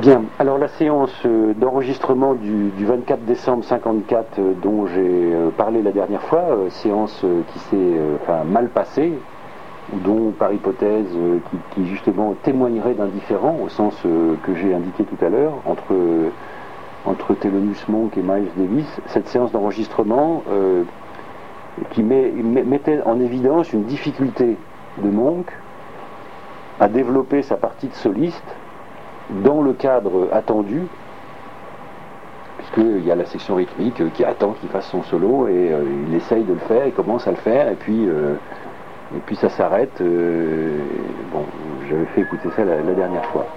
Bien, alors la séance d'enregistrement du 24 décembre 54 dont j'ai parlé la dernière fois, séance qui s'est mal passée, dont par hypothèse qui justement témoignerait d'un différend au sens que j'ai indiqué tout à l'heure entre Thelonious Monk et Miles Davis, cette séance d'enregistrement qui mettait en évidence une difficulté de Monk à développer sa partie de soliste dans le cadre attendu, puisqu'il y a la section rythmique qui attend qu'il fasse son solo et il essaye de le faire, il commence à le faire et puis ça s'arrête. Bon, j'avais fait écouter ça la dernière fois.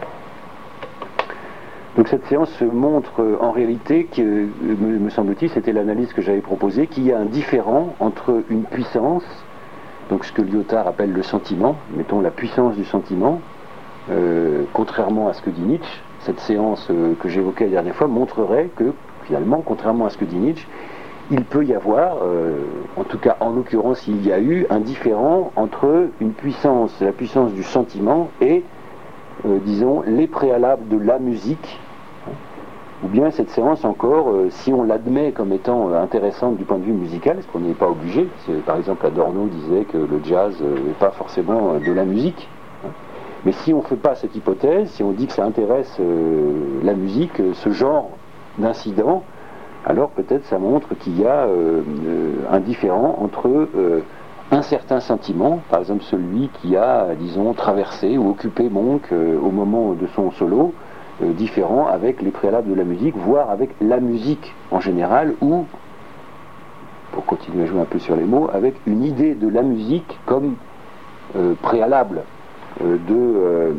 Donc cette séance montre en réalité que, me semble-t-il, c'était l'analyse que j'avais proposée, qu'il y a un différend entre une puissance, donc ce que Lyotard appelle le sentiment, mettons la puissance du sentiment, contrairement à ce que dit Nietzsche. Cette séance que j'évoquais la dernière fois montrerait que finalement, contrairement à ce que dit Nietzsche, il peut y avoir, en tout cas en l'occurrence il y a eu un différend entre une puissance, la puissance du sentiment et disons les préalables de la musique, ou bien cette séance encore, si on l'admet comme étant intéressante du point de vue musical, parce qu'on n'y est pas obligé, par exemple Adorno disait que le jazz n'est pas forcément de la musique, mais si on ne fait pas cette hypothèse, si on dit que ça intéresse la musique, ce genre d'incident, alors peut-être ça montre qu'il y a un différend entre un certain sentiment, par exemple celui qui a, disons, traversé ou occupé Monk au moment de son solo, différent avec les préalables de la musique, voire avec la musique en général, ou, pour continuer à jouer un peu sur les mots, avec une idée de la musique comme préalable de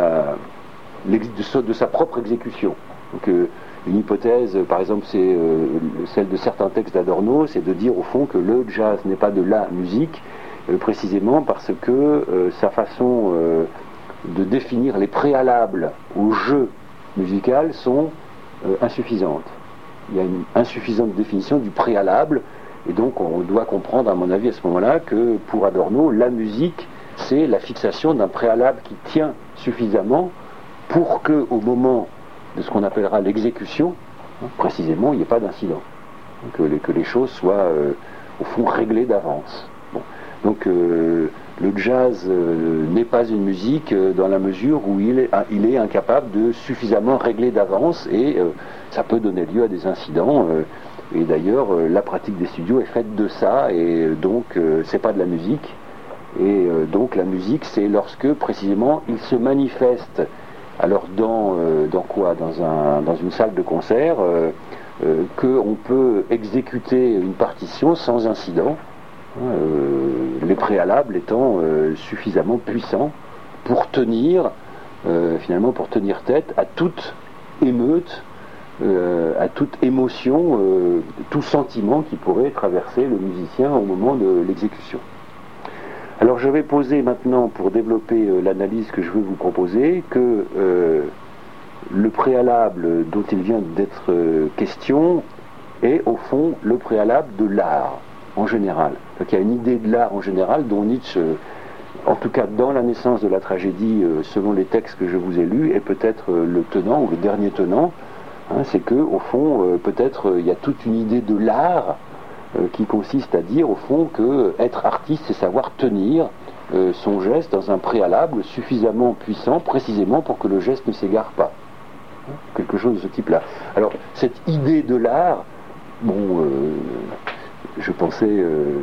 sa propre exécution. Donc une hypothèse, par exemple, c'est celle de certains textes d'Adorno, c'est de dire au fond que le jazz n'est pas de la musique, précisément parce que sa façon de définir les préalables au jeu musical sont insuffisantes. Il y a une insuffisante définition du préalable, et donc on doit comprendre, à mon avis, à ce moment-là, que pour Adorno, la musique, c'est la fixation d'un préalable qui tient suffisamment pour que, au moment de ce qu'on appellera l'exécution, précisément, il n'y ait pas d'incident. Que les choses soient, au fond, réglées d'avance. Bon. Donc, le jazz n'est pas une musique dans la mesure où il est incapable de suffisamment régler d'avance, et ça peut donner lieu à des incidents. Et d'ailleurs, la pratique des studios est faite de ça, et donc, c'est pas de la musique. Et donc la musique, c'est lorsque précisément il se manifeste, alors dans quoi, dans une salle de concert, qu'on peut exécuter une partition sans incident, les préalables étant suffisamment puissants pour tenir, finalement pour tenir tête à toute émeute, à toute émotion, tout sentiment qui pourrait traverser le musicien au moment de l'exécution. Alors je vais poser maintenant, pour développer l'analyse que je veux vous proposer, que le préalable dont il vient d'être question est au fond le préalable de l'art en général. Donc il y a une idée de l'art en général dont Nietzsche, en tout cas dans la naissance de la tragédie, selon les textes que je vous ai lus, est peut-être le tenant ou le dernier tenant. C'est que au fond, peut-être il y a toute une idée de l'art qui consiste à dire au fond que être artiste, c'est savoir tenir son geste dans un préalable suffisamment puissant, précisément pour que le geste ne s'égare pas. Quelque chose de ce type-là. Alors, cette idée de l'art, bon, je pensais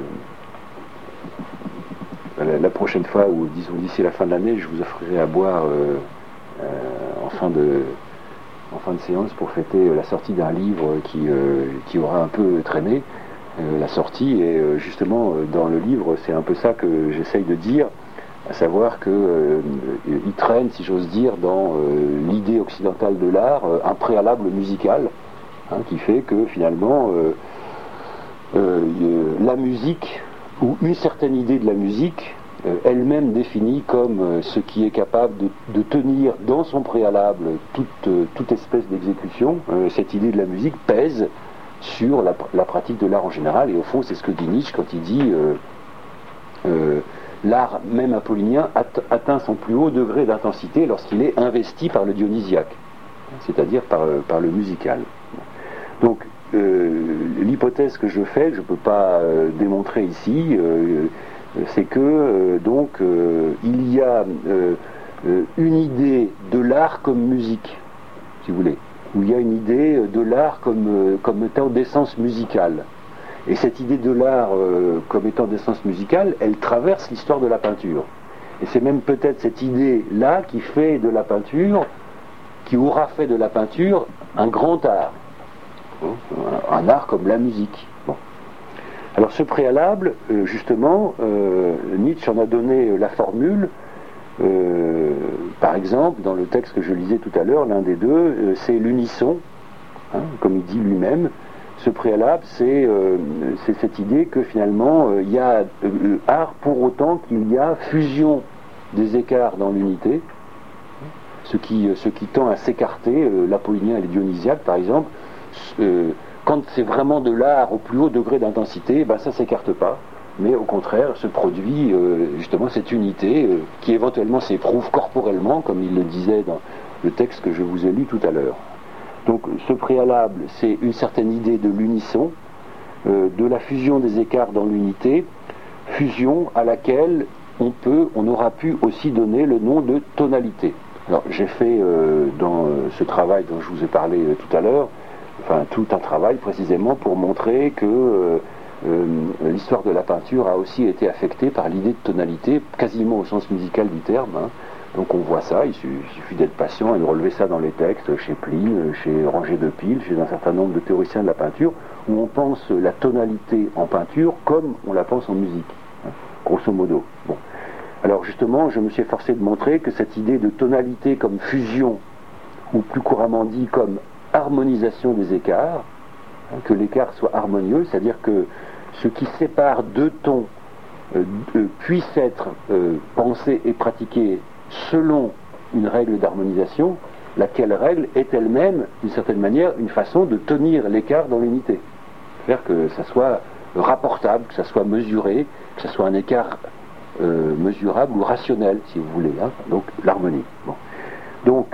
la prochaine fois, ou disons d'ici la fin de l'année, je vous offrirai à boire en fin de séance pour fêter la sortie d'un livre qui aura un peu traîné. La sortie, et justement dans le livre c'est un peu ça que j'essaye de dire, à savoir que il traîne, si j'ose dire, dans l'idée occidentale de l'art un préalable musical, qui fait que finalement la musique, ou une certaine idée de la musique, elle-même définie comme ce qui est capable de tenir dans son préalable toute espèce d'exécution, cette idée de la musique pèse sur la pratique de l'art en général, et au fond c'est ce que dit Nietzsche quand il dit l'art même apollinien atteint son plus haut degré d'intensité lorsqu'il est investi par le dionysiaque. c'est-à-dire par le musical. Donc, l'hypothèse que je fais, je ne peux pas démontrer ici, c'est que il y a une idée de l'art comme musique, si vous voulez, où il y a une idée de l'art comme étant d'essence musicale. Et cette idée de l'art comme étant d'essence musicale, elle traverse l'histoire de la peinture. Et c'est même peut-être cette idée-là qui fait de la peinture, qui aura fait de la peinture un grand art. Un art comme la musique. Bon. Alors ce préalable, justement, Nietzsche en a donné la formule. Par exemple, dans le texte que je lisais tout à l'heure, l'un des deux, c'est l'unisson, hein, comme il dit lui-même. Ce préalable, c'est cette idée que finalement, il y a art pour autant qu'il y a fusion des écarts dans l'unité, ce qui tend à s'écarter, l'apollinien et les dionysiaques par exemple, quand c'est vraiment de l'art au plus haut degré d'intensité, ben ça ne s'écarte pas, mais au contraire se produit justement cette unité qui éventuellement s'éprouve corporellement, comme il le disait dans le texte que je vous ai lu tout à l'heure. Donc ce préalable, c'est une certaine idée de l'unisson, de la fusion des écarts dans l'unité, fusion à laquelle on aura pu aussi donner le nom de tonalité. Alors j'ai fait dans ce travail dont je vous ai parlé tout à l'heure, tout un travail précisément pour montrer que l'histoire de la peinture a aussi été affectée par l'idée de tonalité, quasiment au sens musical du terme, hein. Donc on voit ça, il suffit d'être patient et de relever ça dans les textes, chez Pline, chez Rangé de Pile, chez un certain nombre de théoriciens de la peinture, où on pense la tonalité en peinture comme on la pense en musique, hein, grosso modo. Bon. Alors justement, je me suis efforcé de montrer que cette idée de tonalité comme fusion, ou plus couramment dit comme harmonisation des écarts, hein, que l'écart soit harmonieux, c'est-à-dire que ce qui sépare deux tons puisse être pensé et pratiqué selon une règle d'harmonisation, laquelle règle est elle-même, d'une certaine manière, une façon de tenir l'écart dans l'unité. C'est-à-dire que ça soit rapportable, que ça soit mesuré, que ça soit un écart mesurable ou rationnel, si vous voulez, hein, donc l'harmonie. Bon. Donc,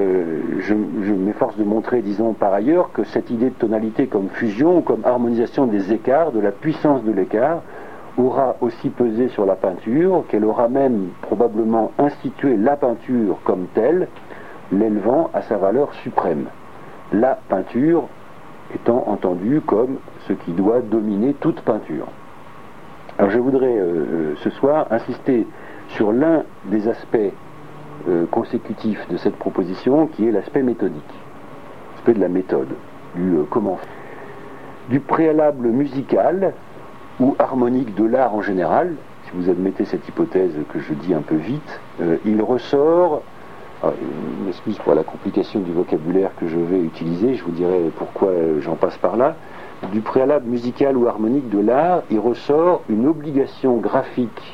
je m'efforce de montrer, disons par ailleurs, que cette idée de tonalité comme fusion ou comme harmonisation des écarts, de la puissance de l'écart, aura aussi pesé sur la peinture, qu'elle aura même probablement institué la peinture comme telle, l'élevant à sa valeur suprême. La peinture étant entendue comme ce qui doit dominer toute peinture. Alors je voudrais ce soir insister sur l'un des aspects consécutifs de cette proposition, qui est l'aspect méthodique, l'aspect de la méthode, du comment faire. Du préalable musical ou harmonique de l'art en général, si vous admettez cette hypothèse que je dis un peu vite, il ressort, une excuse pour la complication du vocabulaire que je vais utiliser, je vous dirai pourquoi j'en passe par là, du préalable musical ou harmonique de l'art, il ressort une obligation graphique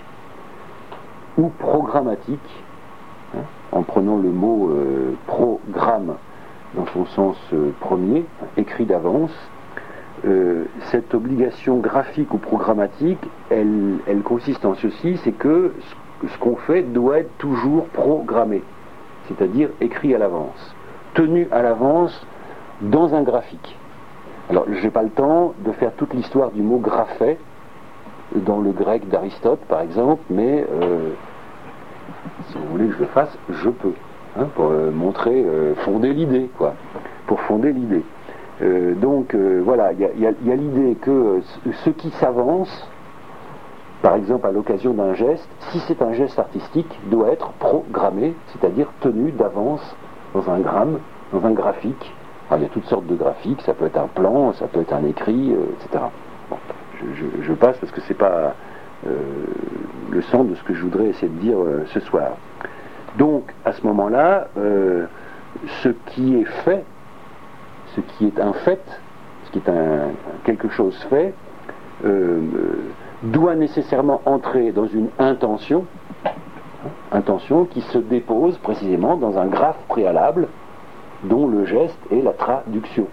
ou programmatique, hein, en prenant le mot programme dans son sens premier, écrit d'avance. Cette obligation graphique ou programmatique, elle consiste en ceci, c'est que ce qu'on fait doit être toujours programmé, c'est-à-dire écrit à l'avance, tenu à l'avance dans un graphique. Alors, je n'ai pas le temps de faire toute l'histoire du mot graphé dans le grec d'Aristote, par exemple, mais si vous voulez que je le fasse, je peux, hein, pour montrer, fonder l'idée, quoi, pour fonder l'idée. Voilà, il y a l'idée que ce qui s'avance, par exemple à l'occasion d'un geste, si c'est un geste artistique, doit être programmé, c'est-à-dire tenu d'avance dans un gramme, dans un graphique. Alors, il y a toutes sortes de graphiques, ça peut être un plan, ça peut être un écrit, etc. Bon, je passe parce que c'est pas le sens de ce que je voudrais essayer de dire ce soir. Donc, à ce moment-là, ce qui est fait, ce qui est un fait, ce qui est quelque chose fait, doit nécessairement entrer dans une intention qui se dépose précisément dans un graphe préalable dont le geste est la traduction.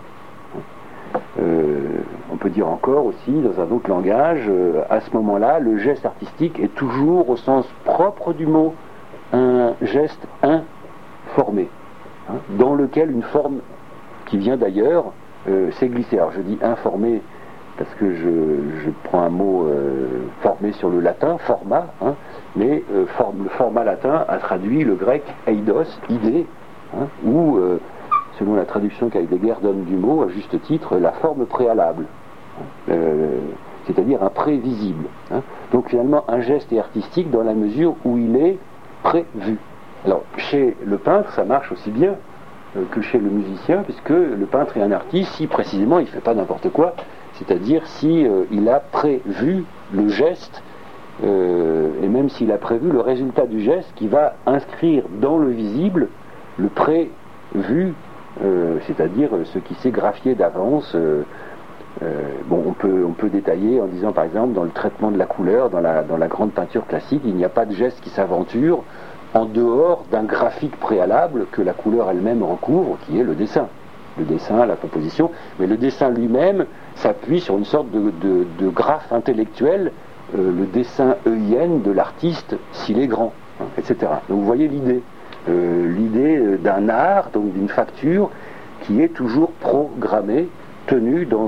On peut dire encore aussi, dans un autre langage, à ce moment-là, le geste artistique est toujours, au sens propre du mot, un geste informé. dans lequel une forme qui vient d'ailleurs s'est glissée. Alors je dis informé parce que je prends un mot formé sur le latin, format, mais le format latin a traduit le grec eidos, idée, ou selon la traduction qu'Heidegger donne du mot, à juste titre, la forme préalable, c'est-à-dire un prévisible. Donc finalement un geste est artistique dans la mesure où il est prévu. Alors chez le peintre ça marche aussi bien que chez le musicien, puisque le peintre est un artiste si précisément il ne fait pas n'importe quoi, c'est-à-dire si il a prévu le geste, et même s'il a prévu le résultat du geste qui va inscrire dans le visible le prévu, c'est-à-dire ce qui s'est graphié d'avance. On peut détailler en disant par exemple dans le traitement de la couleur, dans la grande peinture classique, il n'y a pas de geste qui s'aventure en dehors d'un graphique préalable que la couleur elle-même recouvre, qui est le dessin. Le dessin, la composition, mais le dessin lui-même s'appuie sur une sorte de graphe intellectuel, le dessin œilien de l'artiste s'il est grand, etc. Donc vous voyez l'idée. L'idée d'un art, donc d'une facture, qui est toujours programmée, tenue dans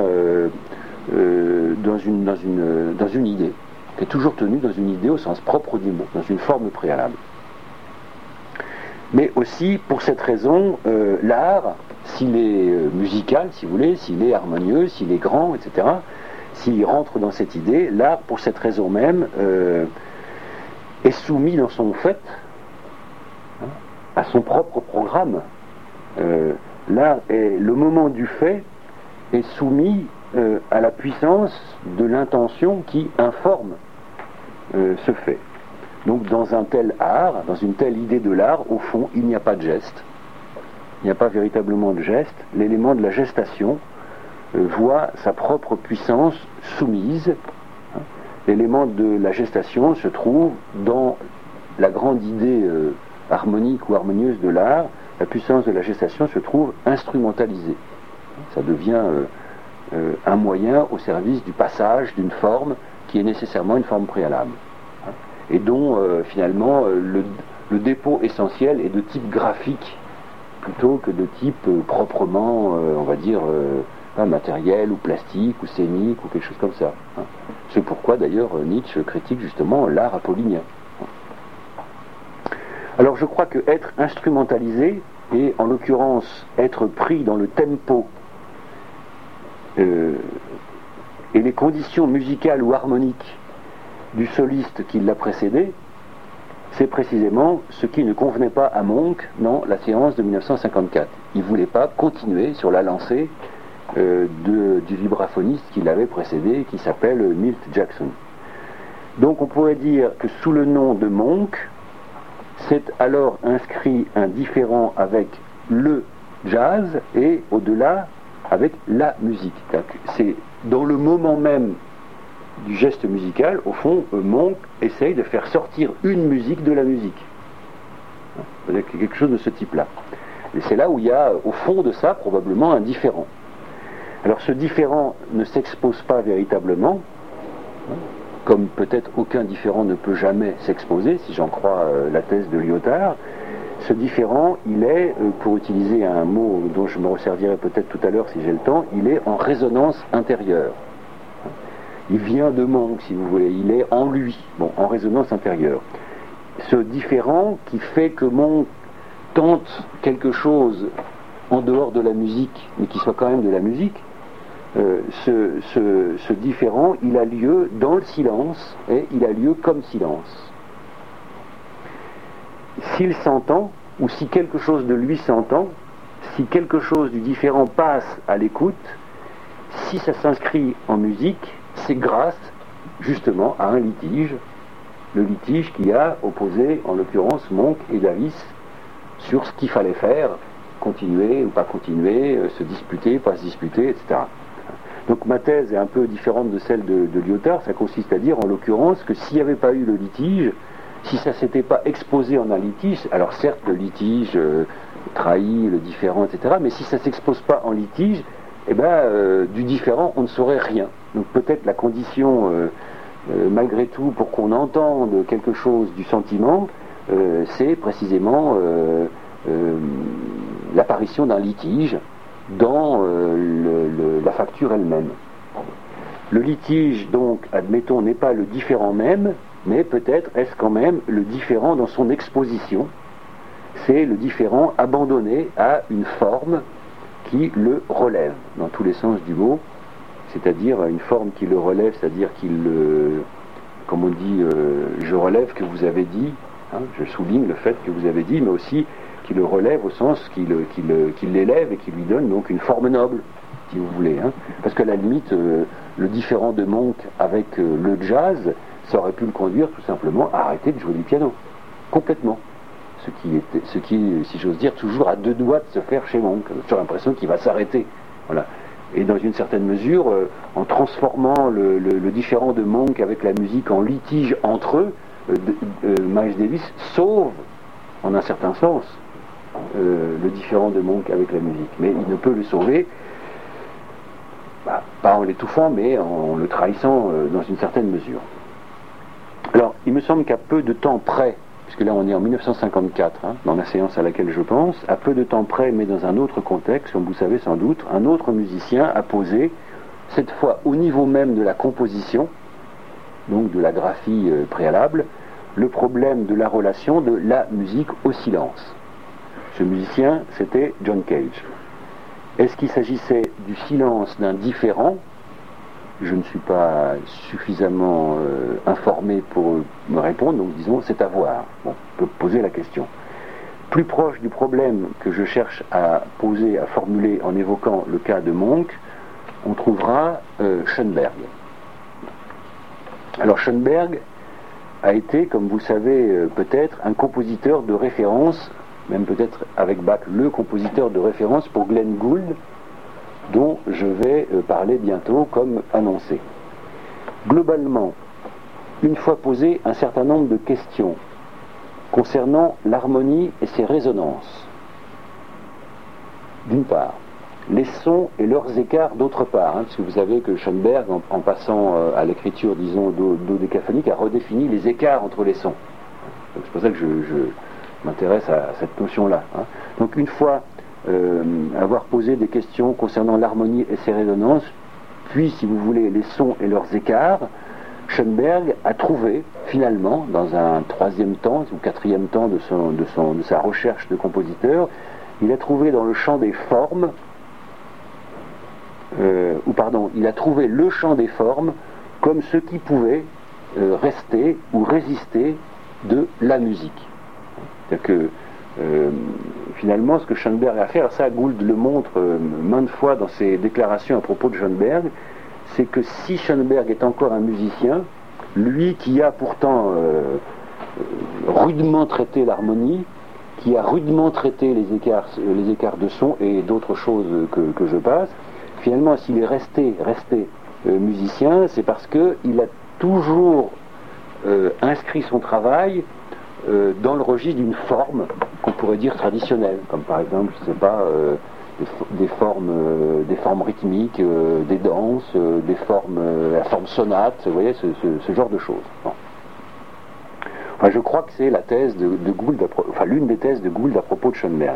une idée, qui est toujours tenue dans une idée au sens propre du mot, dans une forme préalable. Mais aussi, pour cette raison, l'art, s'il est musical, si vous voulez, s'il est harmonieux, s'il est grand, etc., s'il rentre dans cette idée, l'art, pour cette raison même, est soumis dans son fait à son propre programme. L'art est le moment du fait est soumis à la puissance de l'intention qui informe ce fait. Donc dans un tel art, dans une telle idée de l'art, au fond, il n'y a pas de geste. Il n'y a pas véritablement de geste. L'élément de la gestation voit sa propre puissance soumise. L'élément de la gestation se trouve dans la grande idée harmonique ou harmonieuse de l'art. La puissance de la gestation se trouve instrumentalisée. Ça devient un moyen au service du passage d'une forme qui est nécessairement une forme préalable, et dont finalement le dépôt essentiel est de type graphique plutôt que de type proprement, on va dire, matériel ou plastique ou scénique ou quelque chose comme ça. C'est pourquoi d'ailleurs Nietzsche critique justement l'art apollinien. Alors je crois que être instrumentalisé, et en l'occurrence être pris dans le tempo et les conditions musicales ou harmoniques du soliste qui l'a précédé, c'est précisément ce qui ne convenait pas à Monk dans la séance de 1954. Il ne voulait pas continuer sur la lancée du vibraphoniste qui l'avait précédé, qui s'appelle Milt Jackson. Donc on pourrait dire que sous le nom de Monk, c'est alors inscrit un différent avec le jazz et au-delà avec la musique. C'est dans le moment même du geste musical, au fond, Monk essaye de faire sortir une musique de la musique. C'est quelque chose de ce type-là. Et c'est là où il y a, au fond de ça, probablement un différent. Alors ce différent ne s'expose pas véritablement, comme peut-être aucun différent ne peut jamais s'exposer, si j'en crois la thèse de Lyotard. Ce différent, il est, pour utiliser un mot dont je me resservirai peut-être tout à l'heure si j'ai le temps, il est en résonance intérieure. Il vient de Monk, si vous voulez, il est en lui, en résonance intérieure. Ce différent qui fait que Monk tente quelque chose en dehors de la musique, mais qui soit quand même de la musique, ce différent, il a lieu dans le silence, et il a lieu comme silence. S'il s'entend, ou si quelque chose de lui s'entend, si quelque chose du différent passe à l'écoute, si ça s'inscrit en musique, c'est grâce justement à un litige, le litige qui a opposé en l'occurrence Monk et Davis sur ce qu'il fallait faire, continuer ou pas continuer, se disputer, pas se disputer, etc. Donc ma thèse est un peu différente de celle de Lyotard. Ça consiste à dire en l'occurrence que s'il n'y avait pas eu le litige, si ça s'était pas exposé en un litige, alors certes le litige trahit le différent, etc., mais si ça s'expose pas en litige, du différent on ne saurait rien. Donc peut-être la condition malgré tout pour qu'on entende quelque chose du sentiment, c'est précisément l'apparition d'un litige dans la facture elle-même. Le litige, donc, admettons, n'est pas le différent même, mais peut-être est-ce quand même le différent dans son exposition. C'est le différent abandonné à une forme qui le relève, dans tous les sens du mot, c'est-à-dire une forme qui le relève, c'est-à-dire qu'il, comme on dit, je relève que vous avez dit, hein, je souligne le fait que vous avez dit, mais aussi qui le relève au sens qu'il l'élève et qui lui donne donc une forme noble, si vous voulez. Hein. Parce qu'à la limite, le différent de Monk avec le jazz, ça aurait pu le conduire tout simplement à arrêter de jouer du piano, complètement. Ce qui est, si j'ose dire, toujours à deux doigts de se faire chez Monk. J'ai l'impression qu'il va s'arrêter. Voilà. Et dans une certaine mesure, en transformant le différent de Monk avec la musique en litige entre eux, Miles Davis sauve, en un certain sens, le différent de Monk avec la musique. Mais il ne peut le sauver, pas en l'étouffant, mais en le trahissant dans une certaine mesure. Alors, il me semble qu'à peu de temps près, puisque là on est en 1954, hein, dans la séance à laquelle je pense, à peu de temps près, mais dans un autre contexte, comme vous savez sans doute, un autre musicien a posé, cette fois au niveau même de la composition, donc de la graphie préalable, le problème de la relation de la musique au silence. Ce musicien, c'était John Cage. Est-ce qu'il s'agissait du silence d'un différent? Je ne suis pas suffisamment informé pour me répondre, donc disons, c'est à voir. Bon, on peut poser la question. Plus proche du problème que je cherche à poser, à formuler en évoquant le cas de Monk, on trouvera Schoenberg. Alors Schoenberg a été, comme vous le savez peut-être, un compositeur de référence, même peut-être avec Bach, le compositeur de référence pour Glenn Gould, dont je vais parler bientôt comme annoncé. Globalement, une fois posé un certain nombre de questions concernant l'harmonie et ses résonances, d'une part, les sons et leurs écarts d'autre part, hein, parce que vous savez que Schoenberg, en passant à l'écriture, disons, dodécaphonique, a redéfini les écarts entre les sons. Donc c'est pour ça que je m'intéresse à cette notion-là. Hein. Donc une fois avoir posé des questions concernant l'harmonie et ses résonances, puis, si vous voulez, les sons et leurs écarts, Schoenberg a trouvé, finalement, dans un troisième temps ou quatrième temps de sa recherche de compositeur, il a trouvé dans le champ des formes, il a trouvé le champ des formes comme ce qui pouvait rester ou résister de la musique. C'est-à-dire que finalement, ce que Schoenberg a fait, alors ça Gould le montre maintes fois dans ses déclarations à propos de Schoenberg, c'est que si Schoenberg est encore un musicien, lui qui a pourtant rudement traité l'harmonie, qui a rudement traité les écarts de son et d'autres choses que je passe, finalement s'il est resté musicien, c'est parce qu'il a toujours inscrit son travail dans le registre d'une forme qu'on pourrait dire traditionnelle, comme par exemple, je sais pas, des formes rythmiques, des danses, la forme sonate, vous voyez, ce genre de choses. Bon. Enfin, je crois que c'est la thèse de Gould, l'une des thèses de Gould à propos de Schoenberg.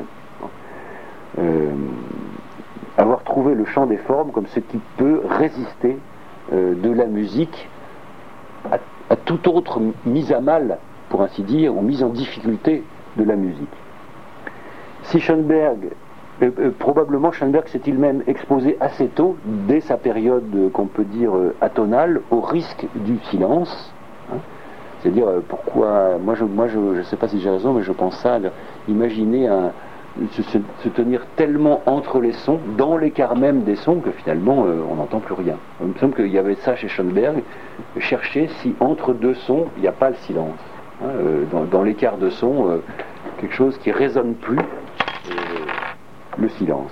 Avoir trouvé le champ des formes comme ce qui peut résister de la musique à toute autre mise à mal, pour ainsi dire, ou mise en difficulté de la musique. Si Schoenberg, probablement Schoenberg s'est-il même exposé assez tôt, dès sa période qu'on peut dire atonale, au risque du silence. Hein. C'est-à-dire, pourquoi, moi je ne sais pas si j'ai raison, mais je pense ça, imaginez se tenir tellement entre les sons, dans l'écart même des sons, que finalement on n'entend plus rien. Il me semble qu'il y avait ça chez Schoenberg, chercher si entre deux sons, il n'y a pas le silence. Hein, dans l'écart de son, quelque chose qui résonne plus, le silence.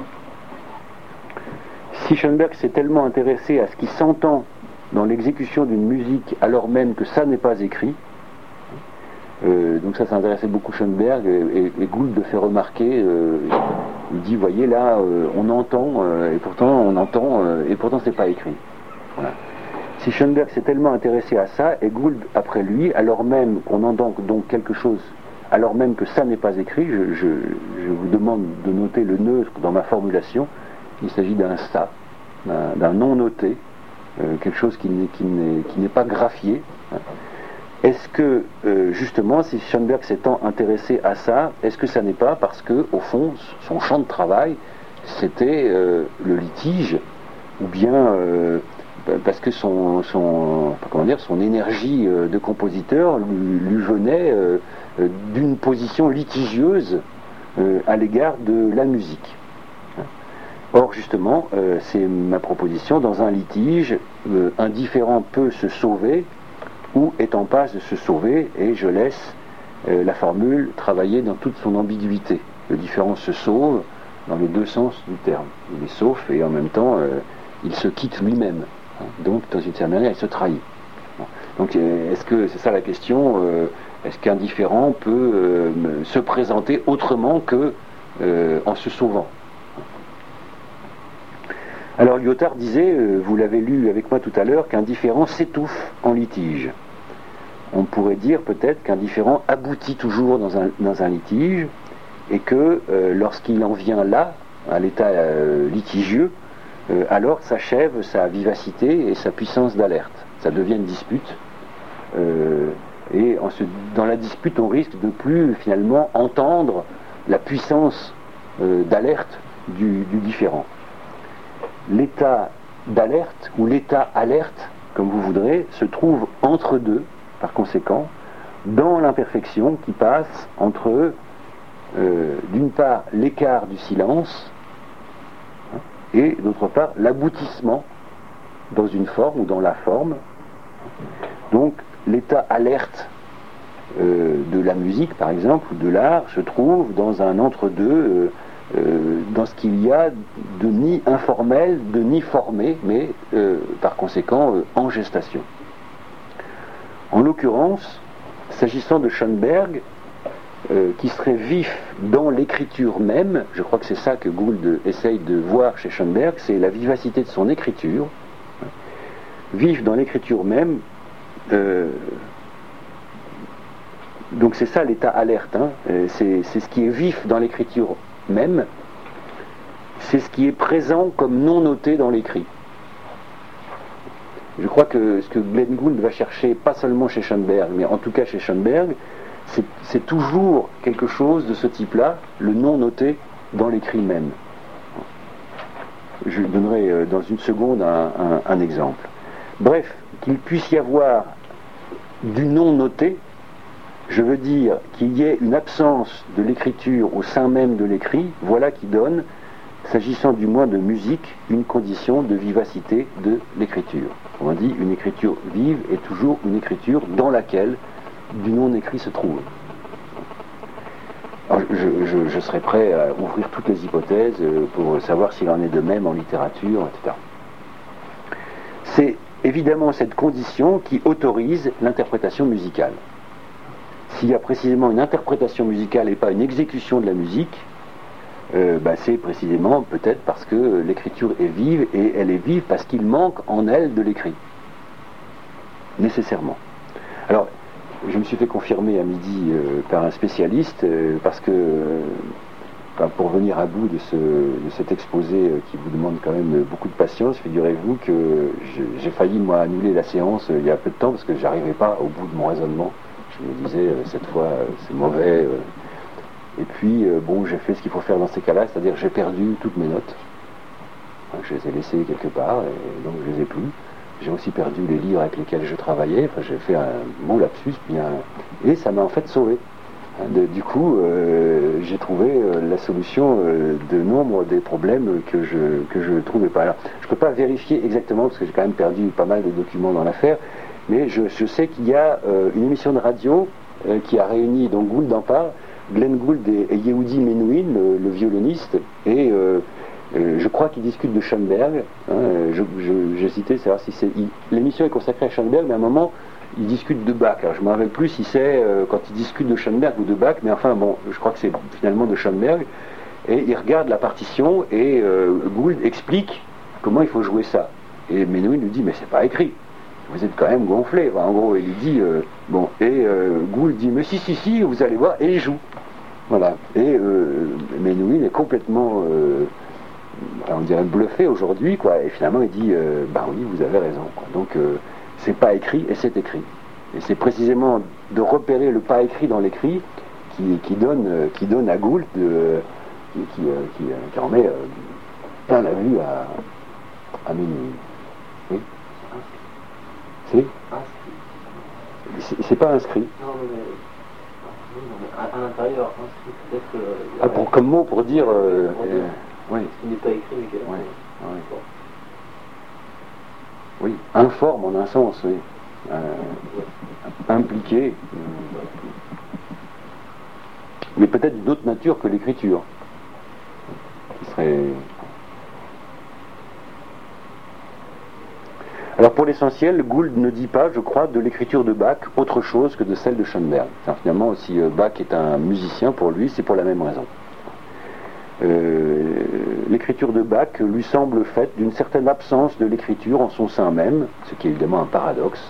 Si Schoenberg s'est tellement intéressé à ce qui s'entend dans l'exécution d'une musique alors même que ça n'est pas écrit, donc ça intéressait beaucoup Schoenberg, et Gould le fait remarquer, il dit, voyez là, on entend, et pourtant c'est pas écrit. Voilà. Si Schoenberg s'est tellement intéressé à ça, et Gould après lui, alors même qu'on entend donc quelque chose alors même que ça n'est pas écrit, je vous demande de noter le neutre dans ma formulation. Il s'agit d'un ça, d'un non noté, quelque chose qui n'est pas graphié. Est-ce que, justement, si Schoenberg s'étant intéressé à ça, est-ce que ça n'est pas parce que, au fond, son champ de travail, c'était le litige, ou bien parce que son énergie de compositeur lui venait d'une position litigieuse à l'égard de la musique. Or, justement, c'est ma proposition, dans un litige, un différend peut se sauver ou est en passe de se sauver, et je laisse la formule travailler dans toute son ambiguïté. Le différend se sauve dans les deux sens du terme. Il est sauf et en même temps, il se quitte lui-même. Donc, dans une certaine manière, il se trahit. Donc, est-ce que, c'est ça la question, est-ce qu'un différend peut se présenter autrement que en se sauvant? Alors Lyotard disait, vous l'avez lu avec moi tout à l'heure, qu'un différend s'étouffe en litige. On pourrait dire peut-être qu'un différend aboutit toujours dans un litige, et que lorsqu'il en vient là, à l'état litigieux, alors s'achève sa vivacité et sa puissance d'alerte. Ça devient une dispute, et dans la dispute on risque de plus finalement entendre la puissance d'alerte du différend. L'état d'alerte, ou l'état alerte, comme vous voudrez, se trouve entre deux, par conséquent, dans l'imperfection qui passe entre, d'une part, l'écart du silence, et d'autre part, l'aboutissement dans une forme ou dans la forme. Donc, l'état alerte de la musique, par exemple, ou de l'art, se trouve dans un entre-deux, dans ce qu'il y a de ni informel, de ni formé, mais par conséquent en gestation. En l'occurrence, s'agissant de Schoenberg, qui serait vif dans l'écriture même, je crois que c'est ça que Gould essaye de voir chez Schoenberg, c'est la vivacité de son écriture. Vif dans l'écriture même, donc c'est ça l'état alerte, c'est ce qui est vif dans l'écriture même, c'est ce qui est présent comme non noté dans l'écrit. Je crois que ce que Glenn Gould va chercher, pas seulement chez Schoenberg, mais en tout cas chez Schoenberg, c'est toujours quelque chose de ce type-là, le non noté dans l'écrit même. Je donnerai dans une seconde un exemple. Bref, qu'il puisse y avoir du non noté, je veux dire qu'il y ait une absence de l'écriture au sein même de l'écrit, voilà qui donne, s'agissant du moins de musique, une condition de vivacité de l'écriture. On dit une écriture vive est toujours une écriture dans laquelle du non-écrit se trouve. Alors, je serai prêt à ouvrir toutes les hypothèses pour savoir s'il en est de même en littérature, etc. C'est évidemment cette condition qui autorise l'interprétation musicale. S'il y a précisément une interprétation musicale et pas une exécution de la musique, c'est précisément peut-être parce que l'écriture est vive, et elle est vive parce qu'il manque en elle de l'écrit. Nécessairement. Alors, je me suis fait confirmer à midi par un spécialiste, parce que, pour venir à bout de cet exposé qui vous demande quand même beaucoup de patience, figurez-vous que j'ai failli, moi, annuler la séance il y a peu de temps, parce que j'arrivais pas au bout de mon raisonnement. Je me disais, cette fois, c'est mauvais. Et puis, j'ai fait ce qu'il faut faire dans ces cas-là, c'est-à-dire j'ai perdu toutes mes notes. Je les ai laissées quelque part, et donc je les ai plus. J'ai aussi perdu les livres avec lesquels je travaillais. Enfin, j'ai fait un bon lapsus, et ça m'a en fait sauvé. Du coup, j'ai trouvé la solution de nombre des problèmes que je ne trouvais pas. Alors, je ne peux pas vérifier exactement, parce que j'ai quand même perdu pas mal de documents dans l'affaire, mais je sais qu'il y a une émission de radio qui a réuni, donc Gould en parle, Glenn Gould et Yehudi Menuhin, le violoniste, et je crois qu'ils discutent de Schoenberg. J'hésitais à savoir si c'est... L'émission est consacrée à Schoenberg, mais à un moment, ils discutent de Bach. Alors je ne me rappelle plus si c'est quand ils discutent de Schoenberg ou de Bach, mais enfin, je crois que c'est finalement de Schoenberg. Et ils regardent la partition, et Gould explique comment il faut jouer ça. Et Menuhin lui dit, mais c'est pas écrit. vous êtes quand même gonflé. Enfin, en gros, il lui dit, Gould dit, mais si, vous allez voir, et il joue. Voilà. Et Menuhin est complètement, on dirait bluffé aujourd'hui, quoi. Et finalement, il dit, oui, vous avez raison, quoi. Donc, c'est pas écrit et c'est écrit. Et c'est précisément de repérer le pas écrit dans l'écrit qui donne à Gould, qui en met plein la vue à Menuhin. Oui. C'est pas inscrit. Non, mais à l'intérieur, inscrit peut-être. Comme mot pour dire. Oui. Ce qui n'est pas écrit, mais oui. Oui, informe en un sens, oui. Impliqué. Mais peut-être d'autre nature que l'écriture. Qui serait. Alors pour l'essentiel, Gould ne dit pas, je crois, de l'écriture de Bach autre chose que de celle de Schoenberg. Enfin, finalement, si Bach est un musicien, pour lui, c'est pour la même raison. L'écriture de Bach lui semble faite d'une certaine absence de l'écriture en son sein même, ce qui est évidemment un paradoxe.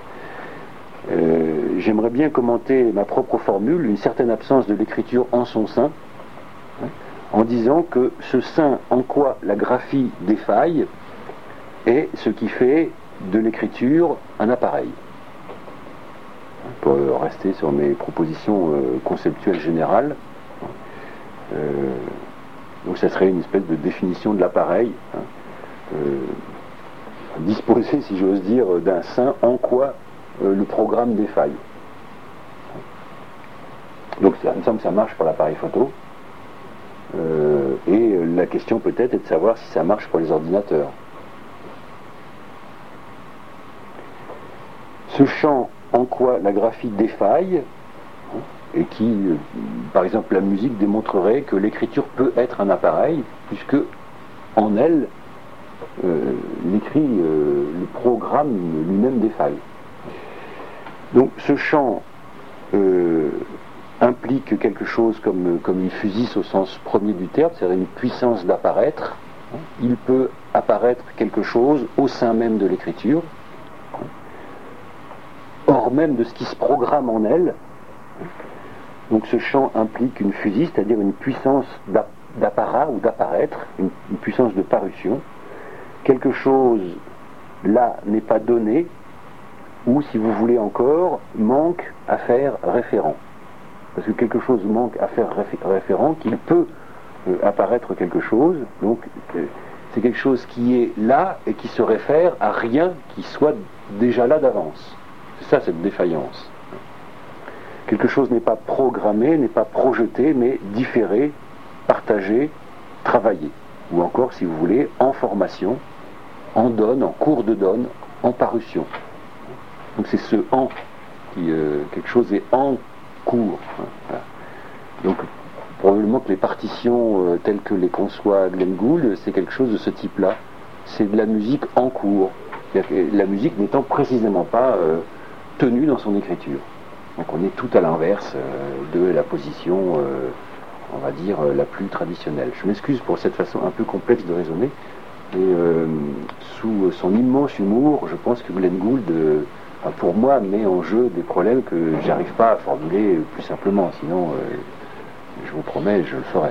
J'aimerais bien commenter ma propre formule, une certaine absence de l'écriture en son sein, en disant que ce sein en quoi la graphie défaille est ce qui fait de l'écriture un appareil. Pour rester sur mes propositions conceptuelles générales, donc ça serait une espèce de définition de l'appareil, disposé, si j'ose dire, d'un sein en quoi le programme défaille. Donc ça me semble que ça marche pour l'appareil photo, et la question peut-être est de savoir si ça marche pour les ordinateurs. Ce champ en quoi la graphie défaille, et qui, par exemple, la musique démontrerait que l'écriture peut être un appareil, puisque en elle, le programme lui-même défaille. Donc ce champ implique quelque chose comme une physis au sens premier du terme, c'est-à-dire une puissance d'apparaître. Il peut apparaître quelque chose au sein même de l'écriture, hors même de ce qui se programme en elle. Donc ce champ implique une physis, c'est-à-dire une puissance d'apparat ou d'apparaître, une puissance de parution. Quelque chose là n'est pas donné, ou si vous voulez encore, manque à faire référent. Parce que quelque chose manque à faire référent, qu'il peut apparaître quelque chose, donc c'est quelque chose qui est là et qui se réfère à rien qui soit déjà là d'avance. C'est ça cette défaillance. Quelque chose n'est pas programmé, n'est pas projeté, mais différé, partagé, travaillé. Ou encore, si vous voulez, en formation, en donne, en cours de donne, en parution. Donc c'est ce en qui, quelque chose est en cours. Voilà. Donc probablement que les partitions telles que les conçoit Glenn Gould, c'est quelque chose de ce type-là. C'est de la musique en cours. La musique n'étant précisément pas tenue dans son écriture. Donc on est tout à l'inverse de la position, on va dire, la plus traditionnelle. Je m'excuse pour cette façon un peu complexe de raisonner, mais sous son immense humour, je pense que Glenn Gould, pour moi, met en jeu des problèmes que j'arrive pas à formuler plus simplement, sinon, je vous promets, je le ferai.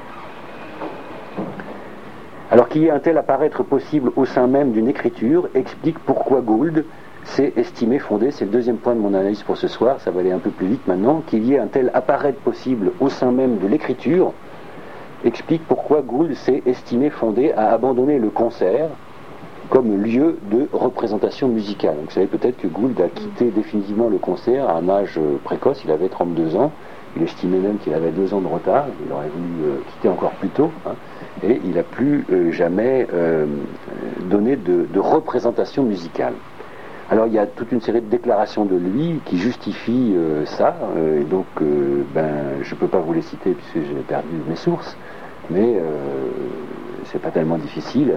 Alors qu'il y ait un tel apparaître possible au sein même d'une écriture explique pourquoi Gould s'est estimé fondé, c'est le deuxième point de mon analyse pour ce soir, ça va aller un peu plus vite maintenant, qu'il y ait un tel apparaître possible au sein même de l'écriture explique pourquoi Gould s'est estimé fondé à abandonner le concert comme lieu de représentation musicale. Donc, vous savez peut-être que Gould a quitté définitivement le concert à un âge précoce, il avait 32 ans, il estimait même qu'il avait 2 ans de retard, il aurait voulu quitter encore plus tôt, et il n'a plus jamais donné de représentation musicale. Alors il y a toute une série de déclarations de lui qui justifient ça, et donc je ne peux pas vous les citer puisque j'ai perdu mes sources, mais c'est pas tellement difficile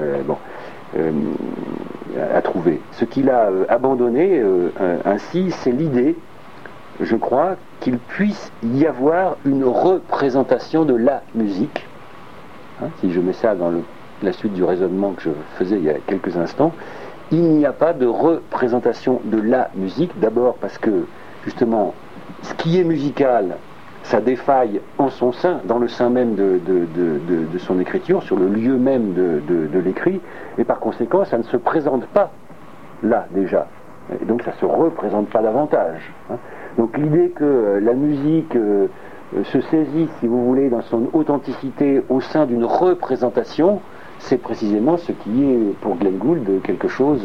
à trouver. Ce qu'il a abandonné ainsi, c'est l'idée, je crois, qu'il puisse y avoir une représentation de la musique. Si je mets ça dans la suite du raisonnement que je faisais il y a quelques instants, il n'y a pas de représentation de la musique, d'abord parce que, justement, ce qui est musical, ça défaille en son sein, dans le sein même de son écriture, sur le lieu même de l'écrit, et par conséquent, ça ne se présente pas là, déjà. Et donc, ça ne se représente pas davantage. Hein. Donc, l'idée que la musique se saisit, si vous voulez, dans son authenticité au sein d'une représentation, c'est précisément ce qui est, pour Glenn Gould, quelque chose...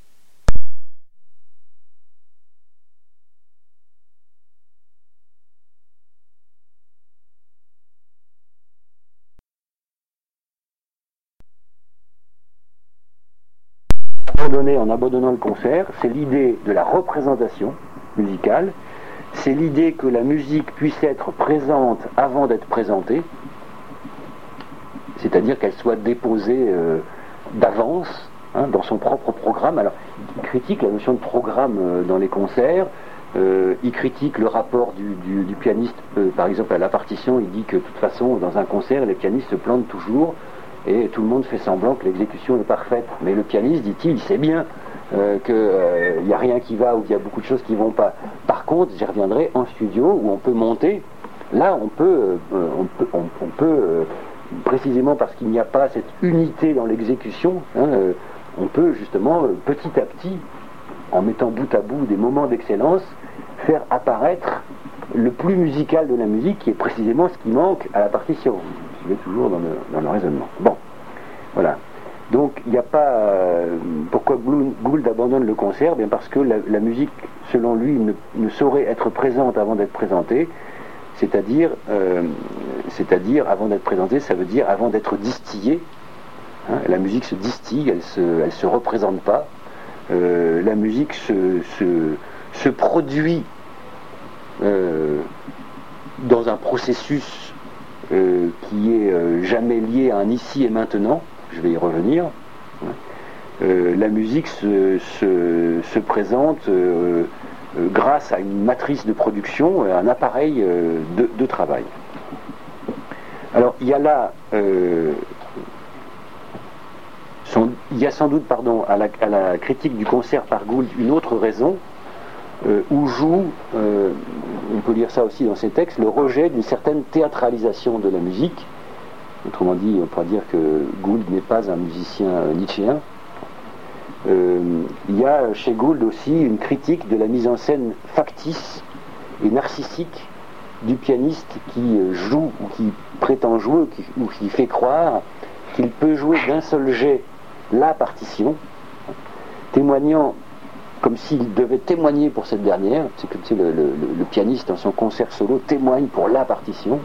En abandonnant le concert, c'est l'idée de la représentation musicale, c'est l'idée que la musique puisse être présente avant d'être présentée, c'est-à-dire qu'elle soit déposée d'avance, hein, dans son propre programme. Alors, il critique la notion de programme dans les concerts, il critique le rapport du pianiste, par exemple à la partition, il dit que de toute façon, dans un concert, les pianistes se plantent toujours, et tout le monde fait semblant que l'exécution est parfaite. Mais le pianiste, dit-il, il sait bien qu'il n'y a rien qui va, ou qu'il y a beaucoup de choses qui ne vont pas. Par contre, j'y reviendrai, en studio, où on peut monter, là on peut précisément parce qu'il n'y a pas cette unité dans l'exécution, hein, on peut justement, petit à petit, en mettant bout à bout des moments d'excellence, faire apparaître le plus musical de la musique, qui est précisément ce qui manque à la partition. Je vais toujours dans le raisonnement. Bon, voilà. Donc, il n'y a pas... pourquoi Gould abandonne le concert? Bien parce que la musique, selon lui, ne saurait être présente avant d'être présentée. C'est-à-dire, avant d'être présentée, ça veut dire avant d'être distillée. Hein, la musique se distille, elle se représente pas. La musique se produit dans un processus qui est jamais lié à un ici et maintenant. Je vais y revenir. La musique se présente grâce à une matrice de production, un appareil de travail. Alors, il y a là, il y a sans doute, à la critique du concert par Gould, une autre raison, où joue, on peut lire ça aussi dans ses textes, le rejet d'une certaine théâtralisation de la musique. Autrement dit, on pourrait dire que Gould n'est pas un musicien nietzschéen. Il y a chez Gould aussi une critique de la mise en scène factice et narcissique du pianiste qui joue ou qui prétend jouer ou qui fait croire qu'il peut jouer d'un seul jet la partition, témoignant comme s'il devait témoigner pour cette dernière. C'est comme si le pianiste dans son concert solo témoigne pour la partition,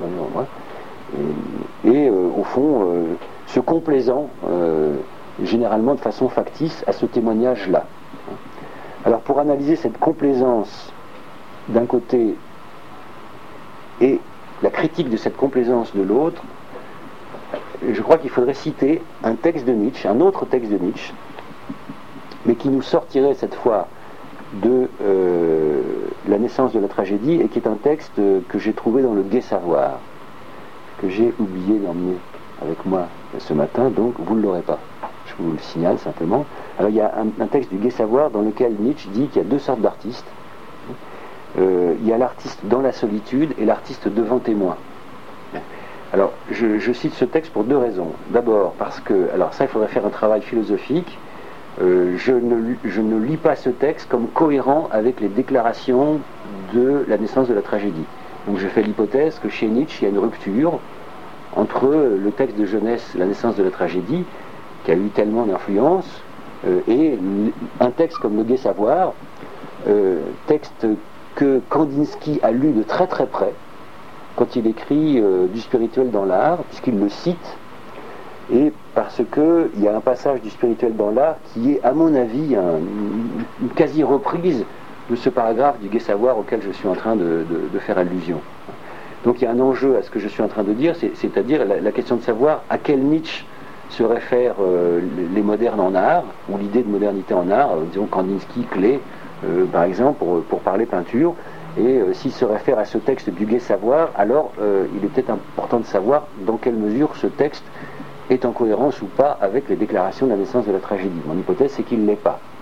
et au fond se complaisant généralement de façon factice à ce témoignage-là. Alors pour analyser cette complaisance d'un côté et la critique de cette complaisance de l'autre, je crois qu'il faudrait citer un texte de Nietzsche, un autre texte de Nietzsche, mais qui nous sortirait cette fois de la naissance de la tragédie, et qui est un texte que j'ai trouvé dans le Gai Savoir, que j'ai oublié d'emmener avec moi ce matin, donc vous ne l'aurez pas. Je vous le signale simplement. Alors il y a un texte du Gai Savoir dans lequel Nietzsche dit qu'il y a deux sortes d'artistes. Il y a l'artiste dans la solitude et l'artiste devant témoin. Alors je cite ce texte pour deux raisons. D'abord parce que, alors ça il faudrait faire un travail philosophique, je ne lis pas ce texte comme cohérent avec les déclarations de la naissance de la tragédie. Donc je fais l'hypothèse que chez Nietzsche il y a une rupture entre le texte de jeunesse, la naissance de la tragédie, qui a eu tellement d'influence, et un texte comme le Gai Savoir, texte que Kandinsky a lu de très très près quand il écrit du spirituel dans l'art, puisqu'il le cite, et parce qu'il y a un passage du spirituel dans l'art qui est, à mon avis, une quasi-reprise de ce paragraphe du Gai Savoir auquel je suis en train de faire allusion. Donc il y a un enjeu à ce que je suis en train de dire, c'est-à-dire la question de savoir à quel Nietzsche se réfèrent les modernes en art, ou l'idée de modernité en art, disons Kandinsky, Klee, par exemple, pour parler peinture, et s'il se réfère à ce texte du Gai Savoir, alors il est peut-être important de savoir dans quelle mesure ce texte est en cohérence ou pas avec les déclarations de la naissance de la tragédie. Mon hypothèse, c'est qu'il ne l'est pas.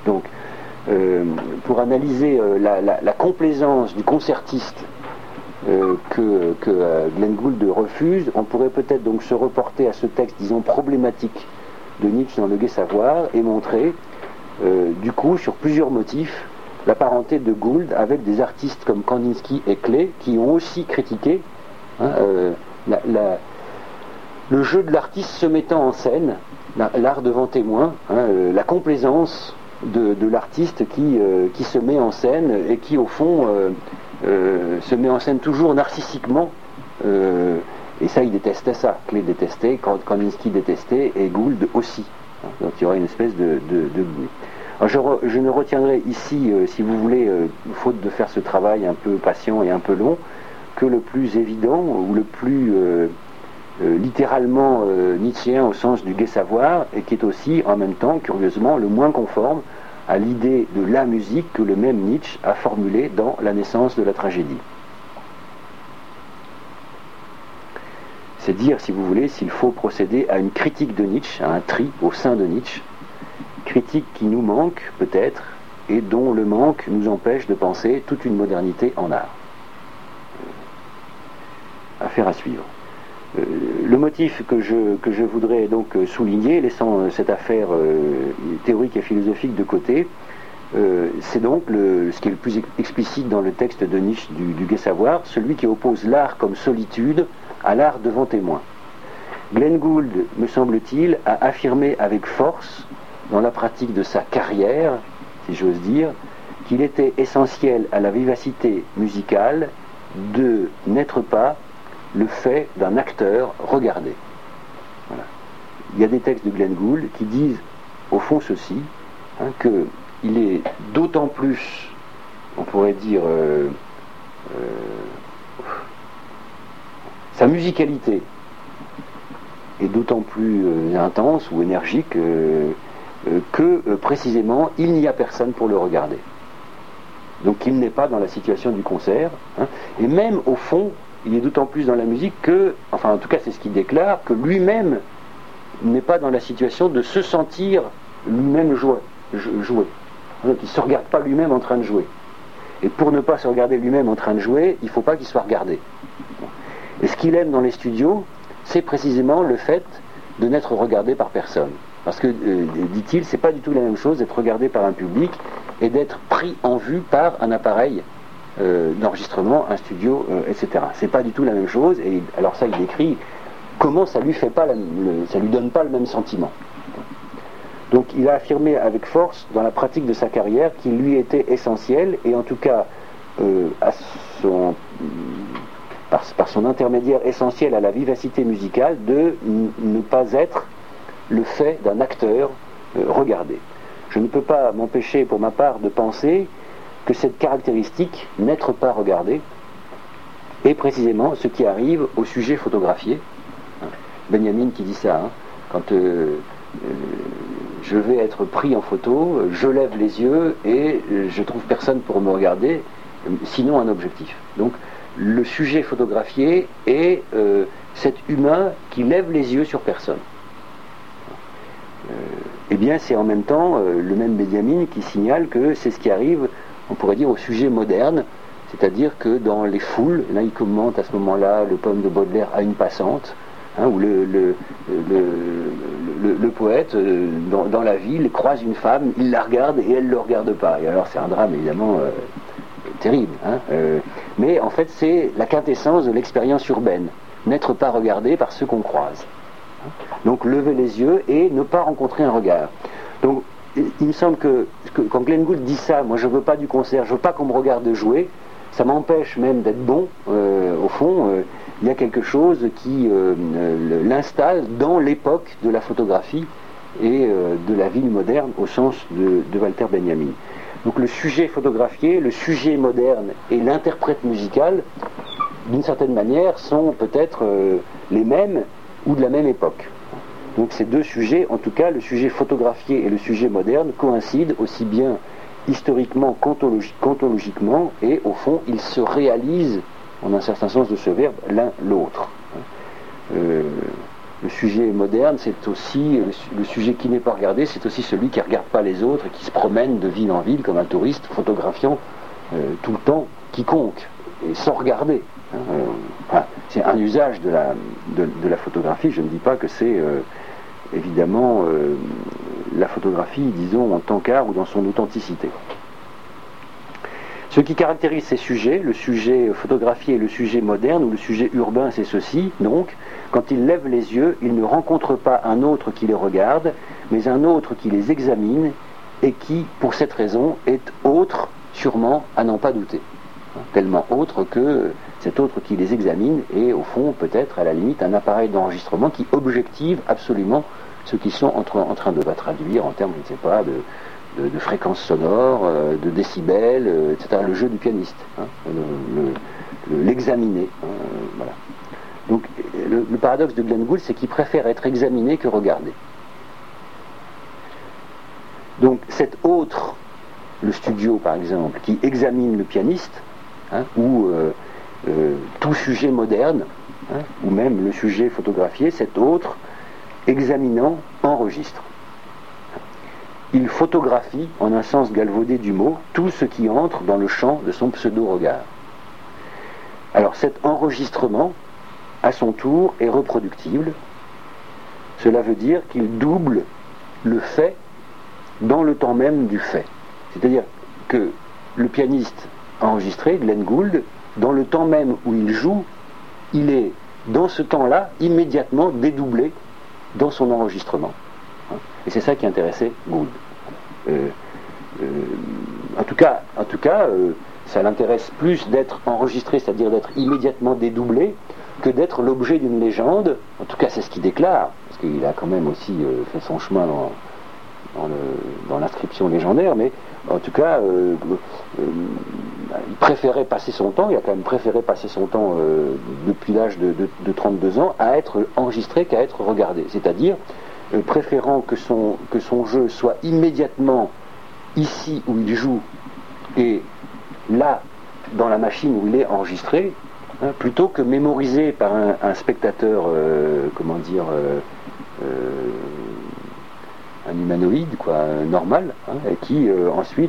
Donc, pour analyser la complaisance du concertiste que Glenn Gould refuse, on pourrait peut-être donc se reporter à ce texte, disons, problématique de Nietzsche dans Le Gai Savoir et montrer, du coup, sur plusieurs motifs, la parenté de Gould avec des artistes comme Kandinsky et Klee, qui ont aussi critiqué le jeu de l'artiste se mettant en scène, l'art devant témoin, la complaisance de l'artiste qui se met en scène et qui, au fond, se met en scène toujours narcissiquement. Et ça, il détestait ça. Klee détestait, Kandinsky détestait, et Gould aussi. Donc il y aurait une espèce de Alors, je ne retiendrai ici, si vous voulez, faute de faire ce travail un peu patient et un peu long, que le plus évident, ou le plus littéralement nietzschéen au sens du gai savoir, et qui est aussi, en même temps, curieusement, le moins conforme à l'idée de la musique que le même Nietzsche a formulée dans La naissance de la tragédie. C'est dire, si vous voulez, s'il faut procéder à une critique de Nietzsche, à un tri au sein de Nietzsche, critique qui nous manque peut-être, et dont le manque nous empêche de penser toute une modernité en art. Affaire à suivre. Le motif que je voudrais donc souligner, laissant cette affaire théorique et philosophique de côté, c'est donc ce qui est le plus explicite dans le texte de Nietzsche du gai savoir, celui qui oppose l'art comme solitude à l'art devant témoin. Glenn Gould, me semble-t-il, a affirmé avec force, dans la pratique de sa carrière, si j'ose dire, qu'il était essentiel à la vivacité musicale de n'être pas le fait d'un acteur regardé. Voilà. Il y a des textes de Glenn Gould qui disent, au fond, ceci, qu'il est d'autant plus, on pourrait dire, sa musicalité est d'autant plus intense ou énergique que précisément il n'y a personne pour le regarder. Donc il n'est pas dans la situation du concert, et même au fond, il est d'autant plus dans la musique que, enfin en tout cas c'est ce qu'il déclare, que lui-même n'est pas dans la situation de se sentir lui-même jouer. Donc il ne se regarde pas lui-même en train de jouer. Et pour ne pas se regarder lui-même en train de jouer, il ne faut pas qu'il soit regardé. Et ce qu'il aime dans les studios, c'est précisément le fait de n'être regardé par personne. Parce que, dit-il, c'est pas du tout la même chose d'être regardé par un public et d'être pris en vue par un appareil d'enregistrement, un studio, etc. C'est pas du tout la même chose. Et alors ça, il décrit comment ça lui fait pas, ça lui donne pas le même sentiment. Donc, il a affirmé avec force dans la pratique de sa carrière qu'il lui était essentiel, et en tout cas par son intermédiaire essentiel à la vivacité musicale, de ne pas être le fait d'un acteur regardé. Je ne peux pas m'empêcher pour ma part de penser que cette caractéristique, n'être pas regardé, est précisément ce qui arrive au sujet photographié. Benjamin qui dit ça, quand je vais être pris en photo, je lève les yeux et je trouve personne pour me regarder, sinon un objectif. Donc le sujet photographié est cet humain qui lève les yeux sur personne. Eh bien c'est en même temps le même Benjamin qui signale que c'est ce qui arrive, on pourrait dire, au sujet moderne, c'est-à-dire que dans les foules, là il commente à ce moment-là le poème de Baudelaire À une passante, où le poète dans la ville croise une femme, il la regarde et elle ne le regarde pas. Et alors c'est un drame évidemment terrible, mais en fait c'est la quintessence de l'expérience urbaine, n'être pas regardé par ceux qu'on croise. Donc lever les yeux et ne pas rencontrer un regard. Donc il me semble que quand Glenn Gould dit ça, moi je veux pas du concert, je veux pas qu'on me regarde jouer, ça m'empêche même d'être bon, au fond. Il y a quelque chose qui l'installe dans l'époque de la photographie et de la ville moderne au sens de Walter Benjamin. Donc le sujet photographié, le sujet moderne et l'interprète musical, d'une certaine manière, sont peut-être les mêmes ou de la même époque. Donc ces deux sujets, en tout cas le sujet photographié et le sujet moderne, coïncident aussi bien historiquement qu'ontologiquement, et au fond ils se réalisent en un certain sens de ce verbe l'un l'autre. le sujet moderne, c'est aussi le sujet qui n'est pas regardé, c'est aussi celui qui ne regarde pas les autres et qui se promène de ville en ville comme un touriste, photographiant tout le temps quiconque, et sans regarder. C'est un usage de la photographie. Je ne dis pas que c'est évidemment la photographie, disons, en tant qu'art ou dans son authenticité. Ce qui caractérise ces sujets, le sujet photographié et le sujet moderne ou le sujet urbain, c'est ceci. Donc, quand ils lèvent les yeux, ils ne rencontrent pas un autre qui les regarde, mais un autre qui les examine et qui, pour cette raison, est autre, sûrement, à n'en pas douter. Tellement autre que cet autre qui les examine est, au fond, peut-être, à la limite, un appareil d'enregistrement qui objective absolument ce qu'ils sont en train de traduire en termes, je ne sais pas, de fréquences sonores, de décibels, etc. Le jeu du pianiste, l'examiner. Voilà. Donc le paradoxe de Glenn Gould, c'est qu'il préfère être examiné que regardé. Donc cet autre, le studio par exemple, qui examine le pianiste, ou tout sujet moderne, ou même le sujet photographié, cet autre, examinant, enregistre. Il photographie, en un sens galvaudé du mot, tout ce qui entre dans le champ de son pseudo-regard. Alors cet enregistrement, à son tour, est reproductible. Cela veut dire qu'il double le fait dans le temps même du fait. C'est-à-dire que le pianiste enregistré, Glenn Gould, dans le temps même où il joue, il est, dans ce temps-là, immédiatement dédoublé dans son enregistrement. Et c'est ça qui intéressait Gould. En tout cas, ça l'intéresse plus d'être enregistré, c'est-à-dire d'être immédiatement dédoublé, que d'être l'objet d'une légende. En tout cas, c'est ce qu'il déclare, parce qu'il a quand même aussi fait son chemin dans l'inscription légendaire, mais en tout cas, il préférait passer son temps, il a quand même préféré passer son temps depuis l'âge de 32 ans à être enregistré qu'à être regardé. C'est-à-dire, préférant que son jeu soit immédiatement ici où il joue et là dans la machine où il est enregistré, plutôt que mémorisé par un spectateur, un humanoïde, normal, et qui ensuite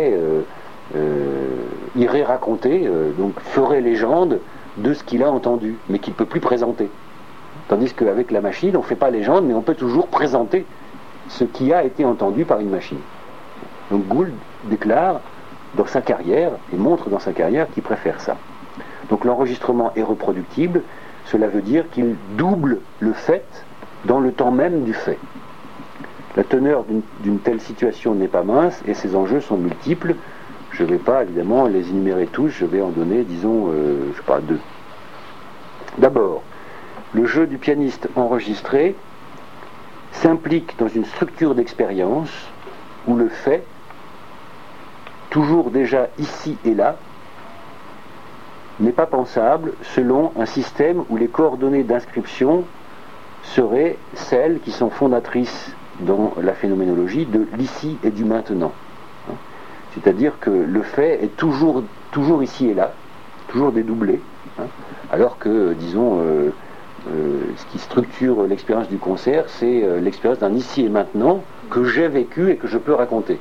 irait raconter, donc ferait légende de ce qu'il a entendu, mais qu'il ne peut plus présenter. Tandis qu'avec la machine, on ne fait pas légende, mais on peut toujours présenter ce qui a été entendu par une machine. Donc Gould déclare dans sa carrière, et montre dans sa carrière qu'il préfère ça. Donc l'enregistrement est reproductible, cela veut dire qu'il double le fait dans le temps même du fait. La teneur d'une telle situation n'est pas mince, et ses enjeux sont multiples. Je ne vais pas évidemment les énumérer tous, je vais en donner, disons, deux. D'abord, le jeu du pianiste enregistré s'implique dans une structure d'expérience où le fait, toujours déjà ici et là, n'est pas pensable selon un système où les coordonnées d'inscription seraient celles qui sont fondatrices dans la phénoménologie de l'ici et du maintenant. C'est-à-dire que le fait est toujours ici et là, toujours dédoublé, alors que, disons, ce qui structure l'expérience du concert, c'est l'expérience d'un ici et maintenant que j'ai vécu et que je peux raconter.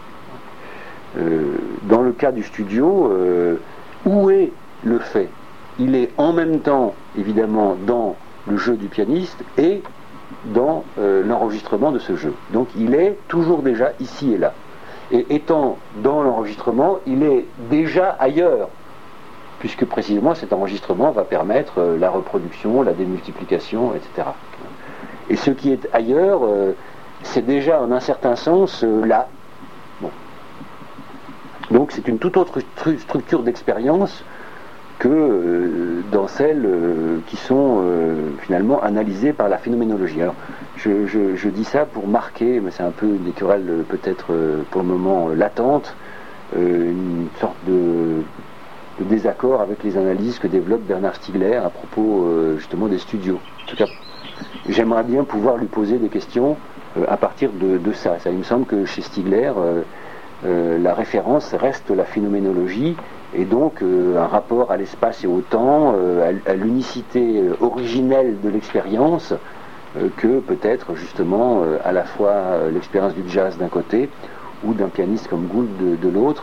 Dans le cas du studio, où est le fait? Il est en même temps, évidemment, dans le jeu du pianiste et dans l'enregistrement de ce jeu. Donc il est toujours déjà ici et là. Et étant dans l'enregistrement, il est déjà ailleurs, puisque précisément cet enregistrement va permettre la reproduction, la démultiplication, etc. Et ce qui est ailleurs, c'est déjà en un certain sens là. Bon. Donc c'est une toute autre structure d'expérience que dans celles qui sont finalement analysées par la phénoménologie. Alors, je dis ça pour marquer, mais c'est un peu une querelle peut-être pour le moment latente, une sorte de désaccord avec les analyses que développe Bernard Stiegler à propos justement des studios. En tout cas, j'aimerais bien pouvoir lui poser des questions à partir de ça. Il me semble que chez Stiegler, la référence reste la phénoménologie, et donc un rapport à l'espace et au temps, à l'unicité originelle de l'expérience, que peut-être justement à la fois l'expérience du jazz d'un côté ou d'un pianiste comme Gould de l'autre.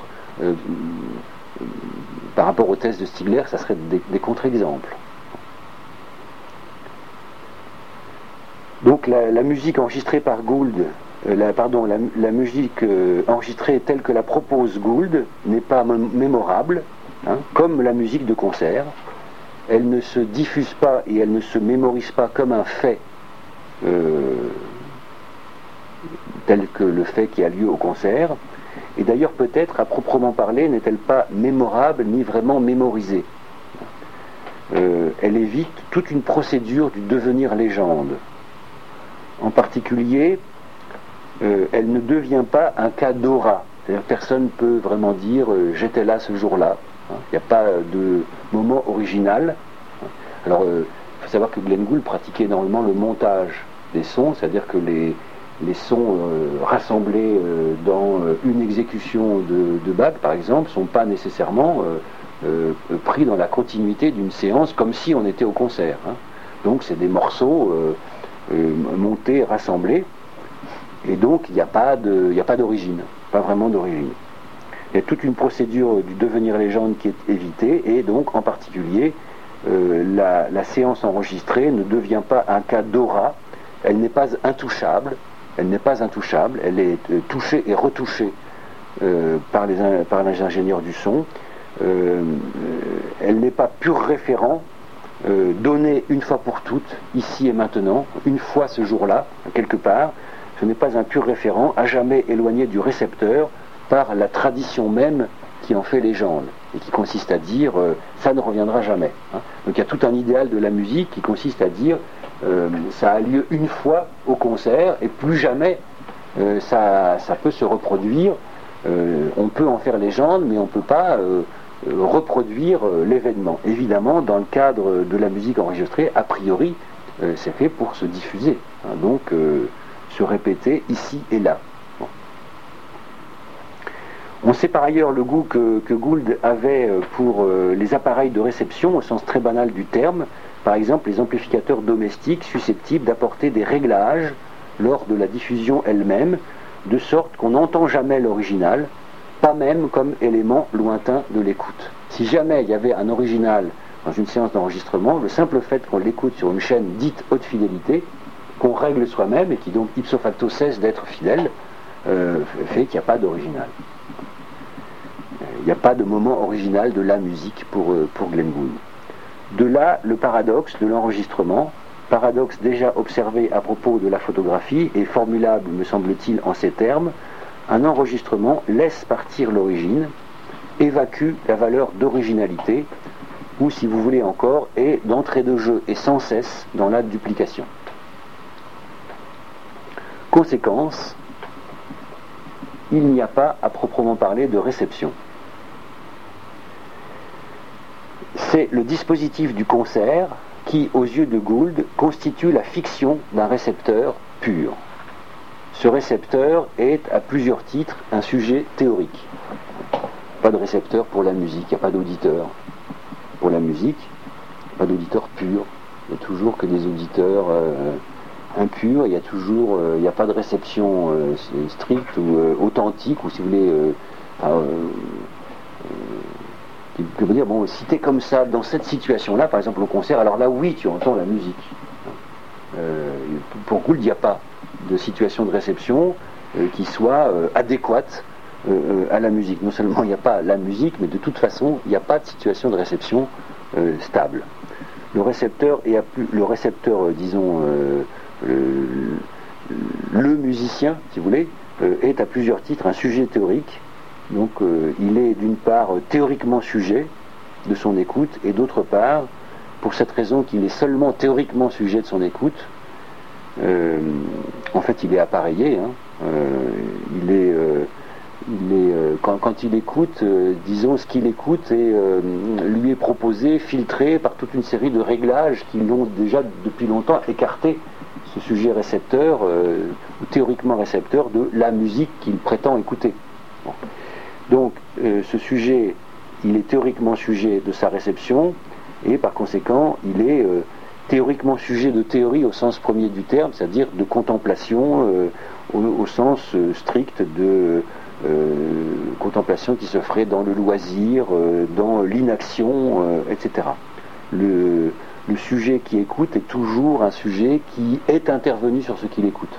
Par rapport au test de Stigler, ça serait des contre-exemples. Donc la musique enregistrée par Gould, la musique enregistrée telle que la propose Gould n'est pas mémorable, hein, comme la musique de concert. Elle ne se diffuse pas et elle ne se mémorise pas comme un fait tel que le fait qui a lieu au concert. Et d'ailleurs, peut-être, à proprement parler, n'est-elle pas mémorable ni vraiment mémorisée. Elle évite toute une procédure du devenir légende. En particulier, elle ne devient pas un cas d'aura. C'est-à-dire personne ne peut vraiment dire j'étais là ce jour-là. Il n'y a pas de moment original. Alors, il faut savoir que Glenn Gould pratiquait énormément le montage des sons, c'est-à-dire que les sons rassemblés dans une exécution de Bach, par exemple, ne sont pas nécessairement pris dans la continuité d'une séance comme si on était au concert. Hein. Donc c'est des morceaux montés, rassemblés, et donc il n'y a pas d'origine, pas vraiment d'origine. Il y a toute une procédure du devenir légende qui est évitée, et donc en particulier la séance enregistrée ne devient pas un cas d'aura, elle n'est pas intouchable. Elle n'est pas intouchable, elle est touchée et retouchée par les ingénieurs du son. Elle n'est pas pur référent, donné une fois pour toutes, ici et maintenant, une fois ce jour-là, quelque part. Ce n'est pas un pur référent, à jamais éloigné du récepteur par la tradition même qui en fait légende, et qui consiste à dire ça ne reviendra jamais. Hein. Donc il y a tout un idéal de la musique qui consiste à dire ça a lieu une fois au concert et plus jamais ça peut se reproduire. On peut en faire légende, mais on ne peut pas reproduire l'événement. Évidemment, dans le cadre de la musique enregistrée, a priori, c'est fait pour se diffuser, hein, donc se répéter ici et là. Bon. On sait par ailleurs le goût que Gould avait pour les appareils de réception au sens très banal du terme. Par exemple, les amplificateurs domestiques susceptibles d'apporter des réglages lors de la diffusion elle-même, de sorte qu'on n'entend jamais l'original, pas même comme élément lointain de l'écoute. Si jamais il y avait un original dans une séance d'enregistrement, le simple fait qu'on l'écoute sur une chaîne dite haute fidélité, qu'on règle soi-même et qui donc ipso facto cesse d'être fidèle, fait qu'il n'y a pas d'original. Il n'y a pas de moment original de la musique pour Glenn Gould. De là, le paradoxe de l'enregistrement, paradoxe déjà observé à propos de la photographie et formulable, me semble-t-il, en ces termes: un enregistrement laisse partir l'origine, évacue la valeur d'originalité, ou si vous voulez encore, est d'entrée de jeu et sans cesse dans la duplication. Conséquence, il n'y a pas à proprement parler de réception. C'est le dispositif du concert qui, aux yeux de Gould, constitue la fiction d'un récepteur pur. Ce récepteur est, à plusieurs titres, un sujet théorique. Pas de récepteur pour la musique, il n'y a pas d'auditeur. Pour la musique, pas d'auditeur pur. Il n'y a toujours que des auditeurs impurs, il n'y a pas de réception stricte ou authentique, ou si vous voulez... Je veux dire, bon, si tu es comme ça, dans cette situation-là, par exemple au concert, alors là, oui, tu entends la musique. Pour Gould, il n'y a pas de situation de réception qui soit adéquate à la musique. Non seulement il n'y a pas la musique, mais de toute façon, il n'y a pas de situation de réception stable. Le récepteur, disons, le musicien, si vous voulez, est à plusieurs titres un sujet théorique. Donc il est d'une part théoriquement sujet de son écoute, et d'autre part, pour cette raison qu'il est seulement théoriquement sujet de son écoute, en fait il est appareillé, hein, quand il écoute, disons, ce qu'il écoute lui est proposé, filtré par toute une série de réglages qui l'ont déjà depuis longtemps écarté ce sujet récepteur, ou théoriquement récepteur, de la musique qu'il prétend écouter. Bon. Donc ce sujet, il est théoriquement sujet de sa réception, et par conséquent il est théoriquement sujet de théorie au sens premier du terme, c'est-à-dire de contemplation au sens strict de contemplation qui se ferait dans le loisir, dans l'inaction, etc. Le sujet qui écoute est toujours un sujet qui est intervenu sur ce qu'il écoute.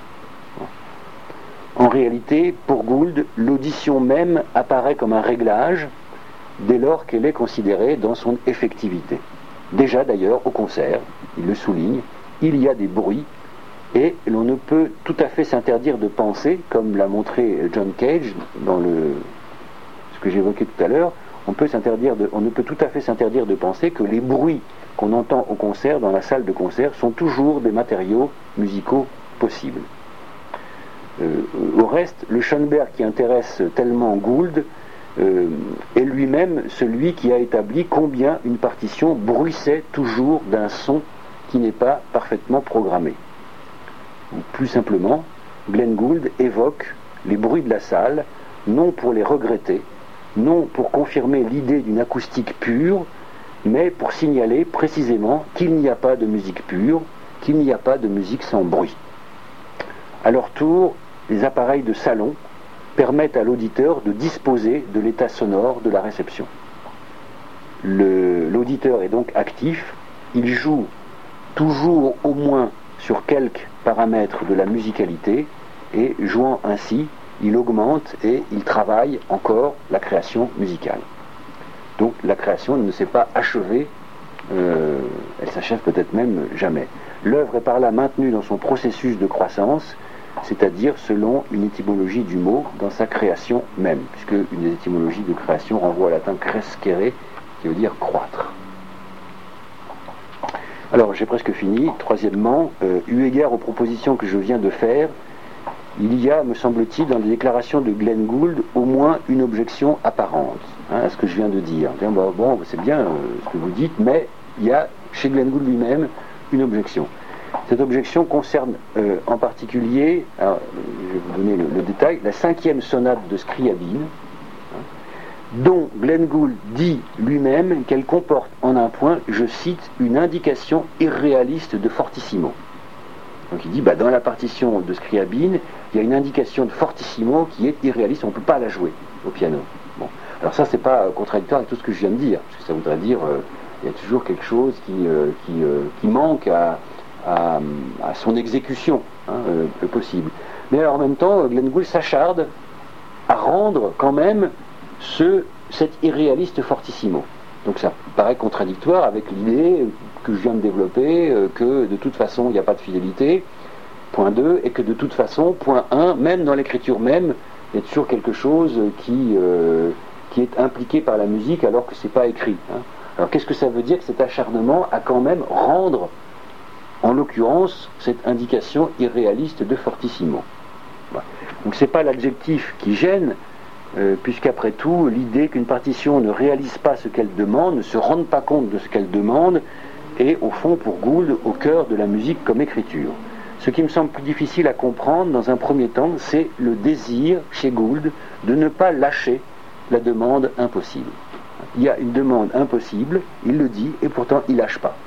En réalité, pour Gould, l'audition même apparaît comme un réglage dès lors qu'elle est considérée dans son effectivité. Déjà d'ailleurs, au concert, il le souligne, il y a des bruits et l'on ne peut tout à fait s'interdire de penser, comme l'a montré John Cage dans ce que j'évoquais tout à l'heure, on ne peut tout à fait s'interdire de penser que les bruits qu'on entend au concert, dans la salle de concert, sont toujours des matériaux musicaux possibles. Au reste, le Schoenberg qui intéresse tellement Gould est lui-même celui qui a établi combien une partition bruissait toujours d'un son qui n'est pas parfaitement programmé. Ou plus simplement, Glenn Gould évoque les bruits de la salle, non pour les regretter, non pour confirmer l'idée d'une acoustique pure, mais pour signaler précisément qu'il n'y a pas de musique pure, qu'il n'y a pas de musique sans bruit. À leur tour, les appareils de salon permettent à l'auditeur de disposer de l'état sonore de la réception. L'auditeur est donc actif, il joue toujours au moins sur quelques paramètres de la musicalité, et jouant ainsi, il augmente et il travaille encore la création musicale. Donc la création ne s'est pas achevée, elle s'achève peut-être même jamais. L'œuvre est par là maintenue dans son processus de croissance, c'est-à-dire selon une étymologie du mot dans sa création même, puisque une des étymologies de création renvoie au latin crescere, qui veut dire croître. Alors j'ai presque fini. Troisièmement, eu égard aux propositions que je viens de faire, il y a, me semble-t-il, dans les déclarations de Glenn Gould, au moins une objection apparente à ce que je viens de dire. Bon, c'est bien ce que vous dites, mais il y a chez Glenn Gould lui-même une objection. Cette objection concerne en particulier, alors, je vais vous donner le détail, la 5e sonate de Scriabine, dont Glenn Gould dit lui-même qu'elle comporte en un point, je cite, une indication irréaliste de fortissimo. Donc il dit, dans la partition de Scriabine, il y a une indication de fortissimo qui est irréaliste, on ne peut pas la jouer au piano. Bon. Alors ça, c'est pas contradictoire avec tout ce que je viens de dire, parce que ça voudrait dire il y a toujours quelque chose qui manque à son exécution possible. Mais alors, en même temps, Glenn Gould s'acharde à rendre quand même cet irréaliste fortissimo. Donc ça paraît contradictoire avec l'idée que je viens de développer, que de toute façon il n'y a pas de fidélité, point 2, et que de toute façon, point 1, même dans l'écriture même, il y a toujours quelque chose qui est impliqué par la musique alors que c'est pas écrit. Alors qu'est-ce que ça veut dire que cet acharnement à quand même rendre, en l'occurrence, cette indication irréaliste de fortissimo. Voilà. Donc c'est pas l'adjectif qui gêne, puisqu'après tout, l'idée qu'une partition ne réalise pas ce qu'elle demande, ne se rende pas compte de ce qu'elle demande, est au fond pour Gould au cœur de la musique comme écriture. Ce qui me semble plus difficile à comprendre dans un premier temps, c'est le désir chez Gould de ne pas lâcher la demande impossible. Il y a une demande impossible, il le dit, et pourtant il ne lâche pas.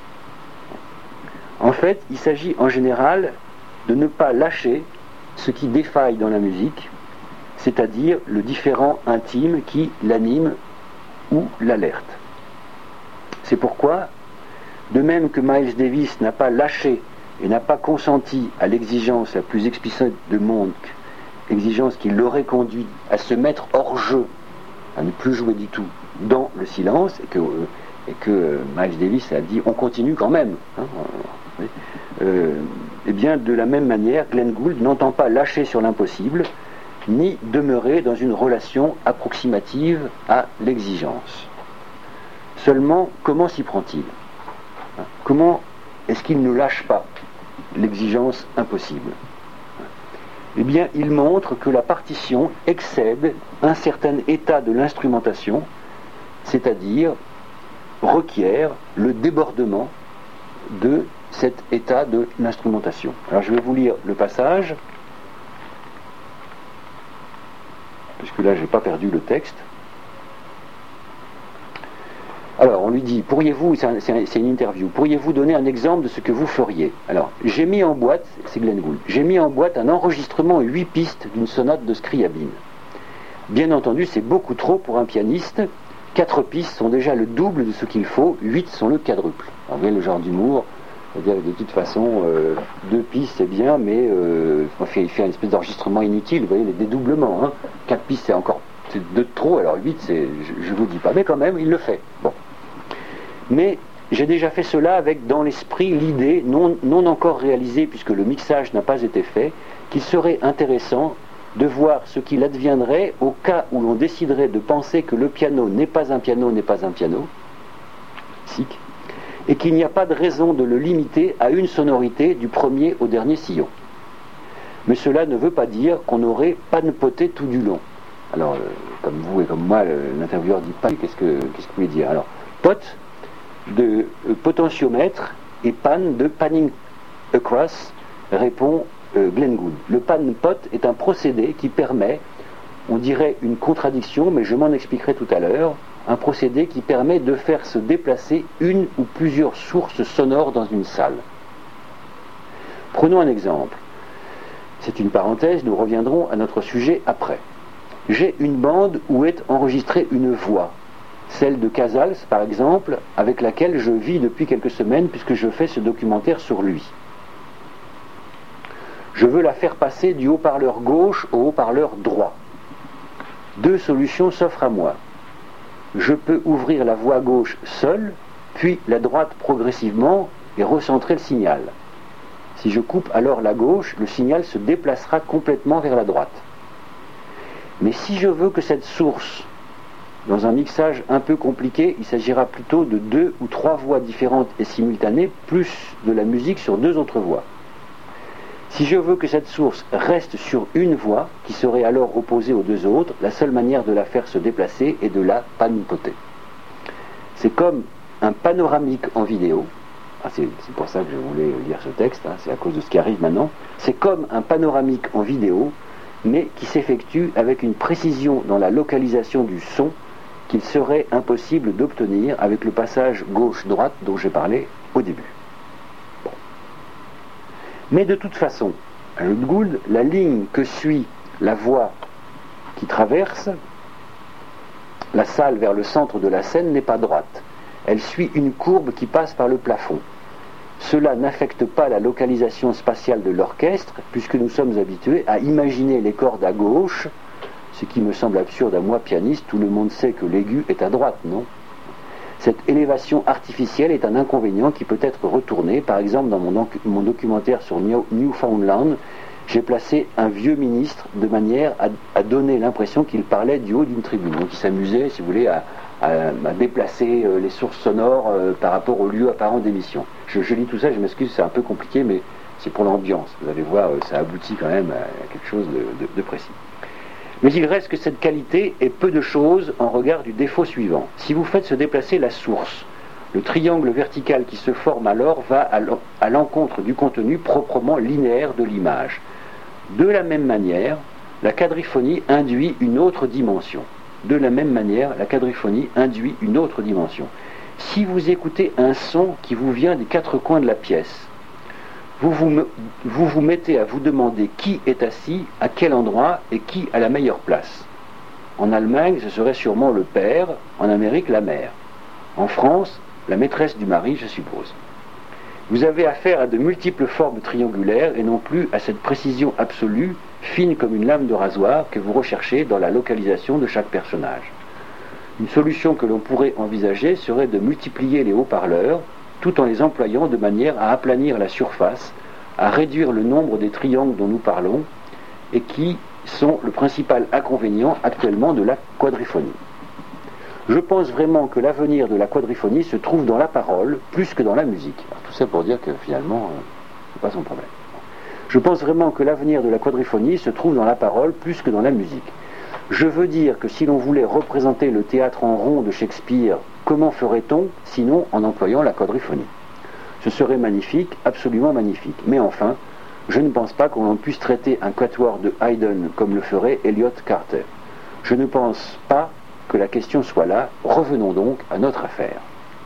En fait, il s'agit en général de ne pas lâcher ce qui défaille dans la musique, c'est-à-dire le différent intime qui l'anime ou l'alerte. C'est pourquoi, de même que Miles Davis n'a pas lâché et n'a pas consenti à l'exigence la plus explicite de Monk, exigence qui l'aurait conduit à se mettre hors jeu, à ne plus jouer du tout dans le silence, et que Miles Davis a dit on continue quand même. Et bien de la même manière, Glenn Gould n'entend pas lâcher sur l'impossible, ni demeurer dans une relation approximative à l'exigence. Seulement, comment s'y prend-il ? Comment est-ce qu'il ne lâche pas l'exigence impossible ? Eh bien, il montre que la partition excède un certain état de l'instrumentation, c'est-à-dire requiert le débordement de cet état de l'instrumentation. Alors je vais vous lire le passage, puisque là je n'ai pas perdu le texte. Alors, on lui dit, pourriez-vous, c'est une interview, pourriez-vous donner un exemple de ce que vous feriez? Alors, j'ai mis en boîte, c'est Glenn Gould, j'ai mis en boîte un enregistrement 8 pistes d'une sonate de Scriabine. Bien entendu, c'est beaucoup trop pour un pianiste. 4 pistes sont déjà le double de ce qu'il faut, 8 sont le quadruple. Alors, vous voyez le genre d'humour, c'est-à-dire de toute façon, 2 pistes c'est bien, mais il fait une espèce d'enregistrement inutile, vous voyez les dédoublements. 4 pistes c'est encore 2 de trop, alors 8 c'est, je vous dis pas, mais quand même il le fait. Bon. Mais j'ai déjà fait cela avec dans l'esprit l'idée, non encore réalisée puisque le mixage n'a pas été fait, qu'il serait intéressant de voir ce qu'il adviendrait au cas où l'on déciderait de penser que le piano n'est pas un piano, sic, et qu'il n'y a pas de raison de le limiter à une sonorité du premier au dernier sillon. Mais cela ne veut pas dire qu'on aurait pannepoté tout du long. Alors, comme vous et comme moi, l'intervieweur dit pas, qu'est-ce que vous voulez dire? Alors, pot de potentiomètre et panne de panning across, répond Glenn Gould. Le pan pot est un procédé qui permet, on dirait une contradiction, mais je m'en expliquerai tout à l'heure, un procédé qui permet de faire se déplacer une ou plusieurs sources sonores dans une salle. Prenons un exemple. C'est une parenthèse, nous reviendrons à notre sujet après. J'ai une bande où est enregistrée une voix, celle de Casals par exemple, avec laquelle je vis depuis quelques semaines puisque je fais ce documentaire sur lui. Je veux la faire passer du haut-parleur gauche au haut-parleur droit. 2 solutions s'offrent à moi. Je peux ouvrir la voie gauche seule, puis la droite progressivement et recentrer le signal. Si je coupe alors la gauche, le signal se déplacera complètement vers la droite. Mais si je veux que cette source, dans un mixage un peu compliqué, il s'agira plutôt de 2 ou 3 voix différentes et simultanées, plus de la musique sur 2 autres voix. Si je veux que cette source reste sur une voix, qui serait alors opposée aux 2 autres, la seule manière de la faire se déplacer est de la pannepoter. C'est comme un panoramique en vidéo. C'est pour ça que je voulais lire ce texte, c'est à cause de ce qui arrive maintenant. C'est comme un panoramique en vidéo, mais qui s'effectue avec une précision dans la localisation du son qu'il serait impossible d'obtenir avec le passage gauche-droite dont j'ai parlé au début. Bon. Mais de toute façon, à Gould, la ligne que suit la voix qui traverse la salle vers le centre de la scène n'est pas droite. Elle suit une courbe qui passe par le plafond. Cela n'affecte pas la localisation spatiale de l'orchestre, puisque nous sommes habitués à imaginer les cordes à gauche, ce qui me semble absurde à moi, pianiste, tout le monde sait que l'aigu est à droite, non? Cette élévation artificielle est un inconvénient qui peut être retourné. Par exemple, dans mon documentaire sur Newfoundland, j'ai placé un vieux ministre de manière à donner l'impression qu'il parlait du haut d'une tribune. Donc il s'amusait, si vous voulez, à déplacer les sources sonores par rapport au lieu apparent d'émission. Je lis tout ça, je m'excuse, c'est un peu compliqué, mais c'est pour l'ambiance. Vous allez voir, ça aboutit quand même à quelque chose de précis. Mais il reste que cette qualité est peu de choses en regard du défaut suivant. Si vous faites se déplacer la source, le triangle vertical qui se forme alors va à l'encontre du contenu proprement linéaire de l'image. De la même manière, la quadriphonie induit une autre dimension. Si vous écoutez un son qui vous vient des 4 coins de la pièce, vous vous mettez à vous demander qui est assis, à quel endroit et qui a la meilleure place. En Allemagne, ce serait sûrement le père, en Amérique, la mère. En France, la maîtresse du mari, je suppose. Vous avez affaire à de multiples formes triangulaires et non plus à cette précision absolue, fine comme une lame de rasoir, que vous recherchez dans la localisation de chaque personnage. Une solution que l'on pourrait envisager serait de multiplier les haut-parleurs, tout en les employant de manière à aplanir la surface, à réduire le nombre des triangles dont nous parlons, et qui sont le principal inconvénient actuellement de la quadriphonie. Je pense vraiment que l'avenir de la quadriphonie se trouve dans la parole, plus que dans la musique. Alors, tout ça pour dire que finalement, c'est pas son problème. Je pense vraiment que l'avenir de la quadriphonie se trouve dans la parole, plus que dans la musique. Je veux dire que si l'on voulait représenter le théâtre en rond de Shakespeare, comment ferait-on, sinon en employant la quadriphonie? Ce serait magnifique, absolument magnifique. Mais enfin, je ne pense pas qu'on puisse traiter un quatuor de Haydn comme le ferait Elliott Carter. Je ne pense pas que la question soit là. Revenons donc à notre affaire.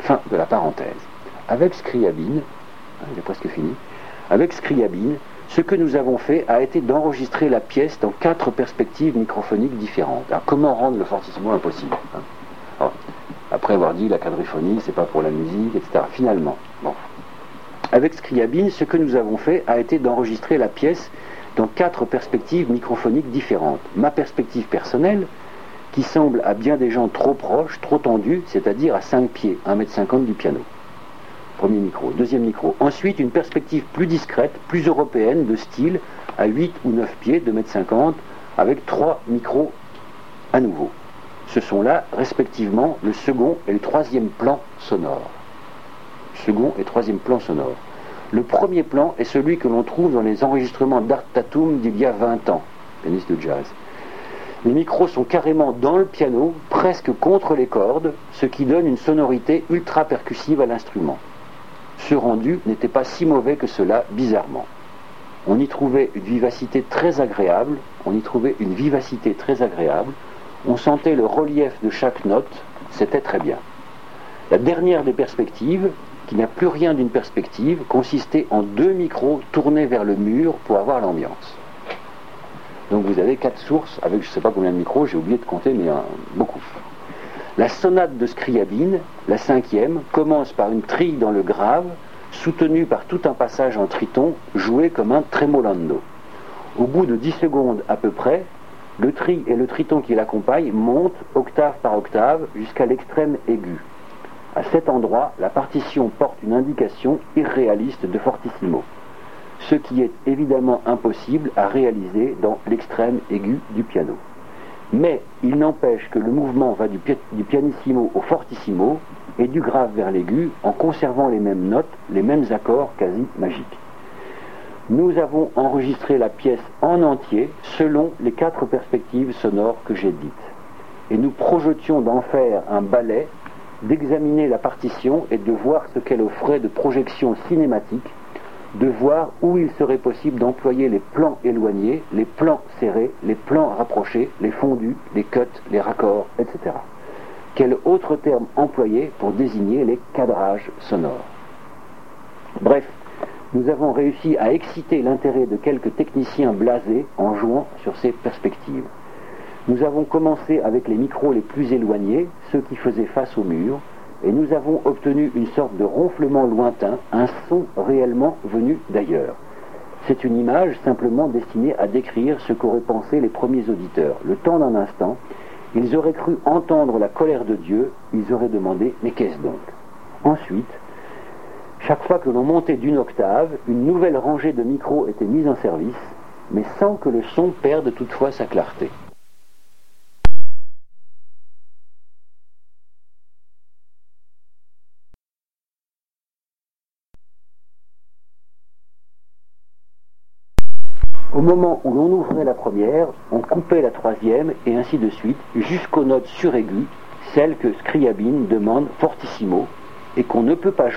Fin de la parenthèse. Avec Scriabine, il est presque fini, avec Scriabine, ce que nous avons fait a été d'enregistrer la pièce dans 4 perspectives microphoniques différentes. Alors, comment rendre le fortissimo impossible, hein? Alors, après avoir dit la quadriphonie, c'est pas pour la musique, etc. Finalement, bon. Avec Scriabine, ce que nous avons fait a été d'enregistrer la pièce dans 4 perspectives microphoniques différentes. Ma perspective personnelle, qui semble à bien des gens trop proche, trop tendue, c'est-à-dire à 5 pieds, 1,50 m du piano. Premier micro. Deuxième micro. Ensuite, une perspective plus discrète, plus européenne, de style, à 8 ou 9 pieds, 2,50 m, avec 3 micros à nouveau. Ce sont là, respectivement, le second et le troisième plan sonore. Second et troisième plan sonore. Le premier plan est celui que l'on trouve dans les enregistrements d'Art Tatum d'il y a 20 ans, pianiste de jazz. Les micros sont carrément dans le piano, presque contre les cordes, ce qui donne une sonorité ultra percussive à l'instrument. Ce rendu n'était pas si mauvais que cela, bizarrement. On y trouvait une vivacité très agréable, on sentait le relief de chaque note, c'était très bien. La dernière des perspectives, qui n'a plus rien d'une perspective, consistait en 2 micros tournés vers le mur pour avoir l'ambiance. Donc vous avez 4 sources avec je ne sais pas combien de micros, j'ai oublié de compter, mais beaucoup. La sonate de Scriabine, la 5e, commence par une trille dans le grave, soutenue par tout un passage en triton, joué comme un tremolando. Au bout de 10 secondes à peu près, le tri et le triton qui l'accompagnent montent, octave par octave, jusqu'à l'extrême aigu. À cet endroit, la partition porte une indication irréaliste de fortissimo, ce qui est évidemment impossible à réaliser dans l'extrême aigu du piano. Mais il n'empêche que le mouvement va du pianissimo au fortissimo et du grave vers l'aigu en conservant les mêmes notes, les mêmes accords quasi magiques. Nous avons enregistré la pièce en entier selon les 4 perspectives sonores que j'ai dites. Et nous projetions d'en faire un ballet, d'examiner la partition et de voir ce qu'elle offrait de projection cinématique, de voir où il serait possible d'employer les plans éloignés, les plans serrés, les plans rapprochés, les fondus, les cuts, les raccords, etc. Quel autre terme employer pour désigner les cadrages sonores? Bref, nous avons réussi à exciter l'intérêt de quelques techniciens blasés en jouant sur ces perspectives. Nous avons commencé avec les micros les plus éloignés, ceux qui faisaient face au mur, et nous avons obtenu une sorte de ronflement lointain, un son réellement venu d'ailleurs. C'est une image simplement destinée à décrire ce qu'auraient pensé les premiers auditeurs. Le temps d'un instant, ils auraient cru entendre la colère de Dieu, ils auraient demandé « mais qu'est-ce donc ?» Ensuite, chaque fois que l'on montait d'une octave, une nouvelle rangée de micros était mise en service, mais sans que le son perde toutefois sa clarté. Au moment où l'on ouvrait la première, on coupait la troisième, et ainsi de suite, jusqu'aux notes suraiguës, celles que Scriabine demande fortissimo, et qu'on ne peut pas jouer.